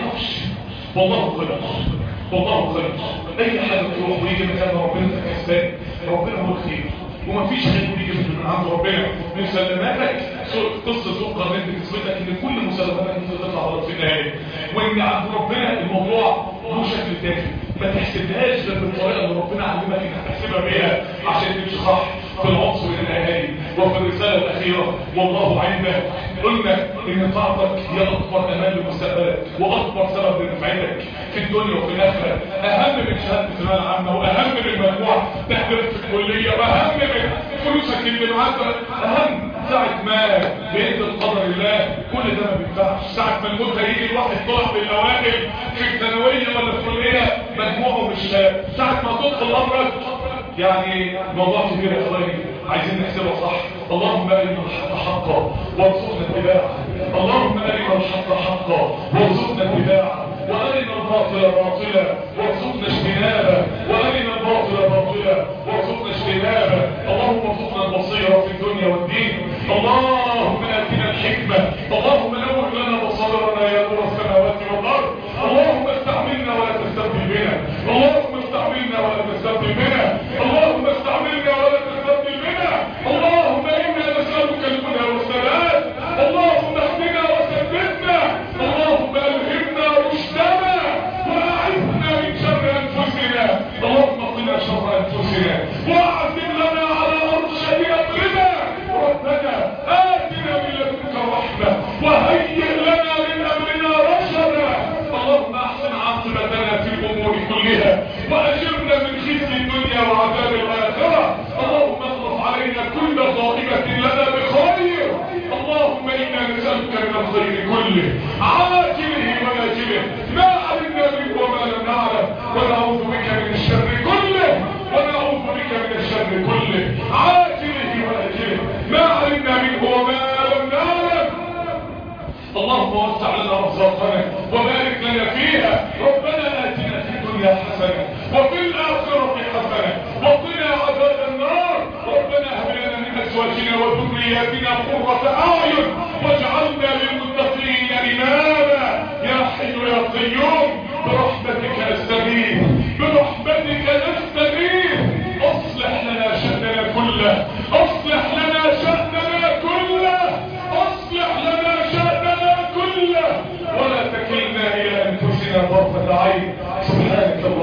A: والله خير، والله خير. اي حاجه تروح ويجي مكان ربنا كسبان، ربنا هو الخير ومفيش خير بيجي من عند ربنا. مسلماتك قصه ذو القرنين بتثبتك ان كل مسلماتك بتطلع غلط في النهايه، وان عند ربنا الموضوع له شكل تاني ما تحسبهاش غير بالطريقه اللي ربنا علمك انك تحسبها بيها عشان تمشي صح. في العنصر النهائي وفي الرساله الاخيره والله عنده قلنا ان طاعتك هي اكبر امان لمستقبلك واكبر سبب لنفعتك في الدنيا وفي الاخره. اهم من شهاده الثانويه العامه واهم من مجموع تحضيرك في الكليه واهم من فلوسك اللي معاك، اهم ساعة ما بينزل قدر الله كل ده ما بينفعش. ساعة ما الموت هيجي الواحد طلع بالاوائل في الثانوية ولا في الكلية مجموعه مش ساعة ما تدخل امرك يعني موضوع كبير يا اخواني عايزين نحسبه صح. اللهم ارنا الحق حقا وارزقنا اتباعه، اللهم ارنا الحق حقا وارزقنا اتباعه، وارنا الباطل باطلا وارزقنا اجتنابه، وارنا الباطل باطلا وارزقنا اجتنابه. اللهم ارزقنا البصيره في الدنيا والدين. اللهم اتنا الحكمه، اللهم نور لنا بصائرنا يا نور السماوات والارض. اللهم استعملنا ولا تستبدل بنا، اللهم استعملنا ولا تستبدل بنا، اللهم استعملنا ولا تستبدل بنا. اللهم انا نسالك الهدى والسداد، اللهم اهدنا وسددنا، اللهم الهمنا رشدنا واعذنا من شر انفسنا، اللهم قنا شر انفسنا واعزم لنا على ارشد امرنا. ربنا اتنا من لدنك رحمه وهيئ لنا من امرنا رشدا. اللهم احسن عاقبتنا في الامور كلها واجرنا من خزي الدنيا وعذاب الاخره. اللهم اخلص علينا كل ظالمه لنا بخير. اللهم انا نسالك من الخير كله عاجله واجله ما علمنا منه وما لم نعلم، ونعوذ بك من الشر كله، ونعوذ بك من الشر كله عاجله واجله ما علمنا منه وما لم نعلم. اللهم وسع لنا رزقنا وبارك لنا فيها. ربنا آتنا في الدنيا حسنة وفي الآخرة حسنة وقنا عذاب النار. ربنا هب لنا من أزواجنا وذرياتنا قرة أعين واجعلنا للمتقين إماما. يا حي يا قيوم برحمتك نستغيث، برحمتك نستغيث. أصلح لنا شأننا كله، أصلح لنا شأننا كله، أصلح لنا شأننا كله، ولا تكلنا إلى أنفسنا طرفة عين. سبحانك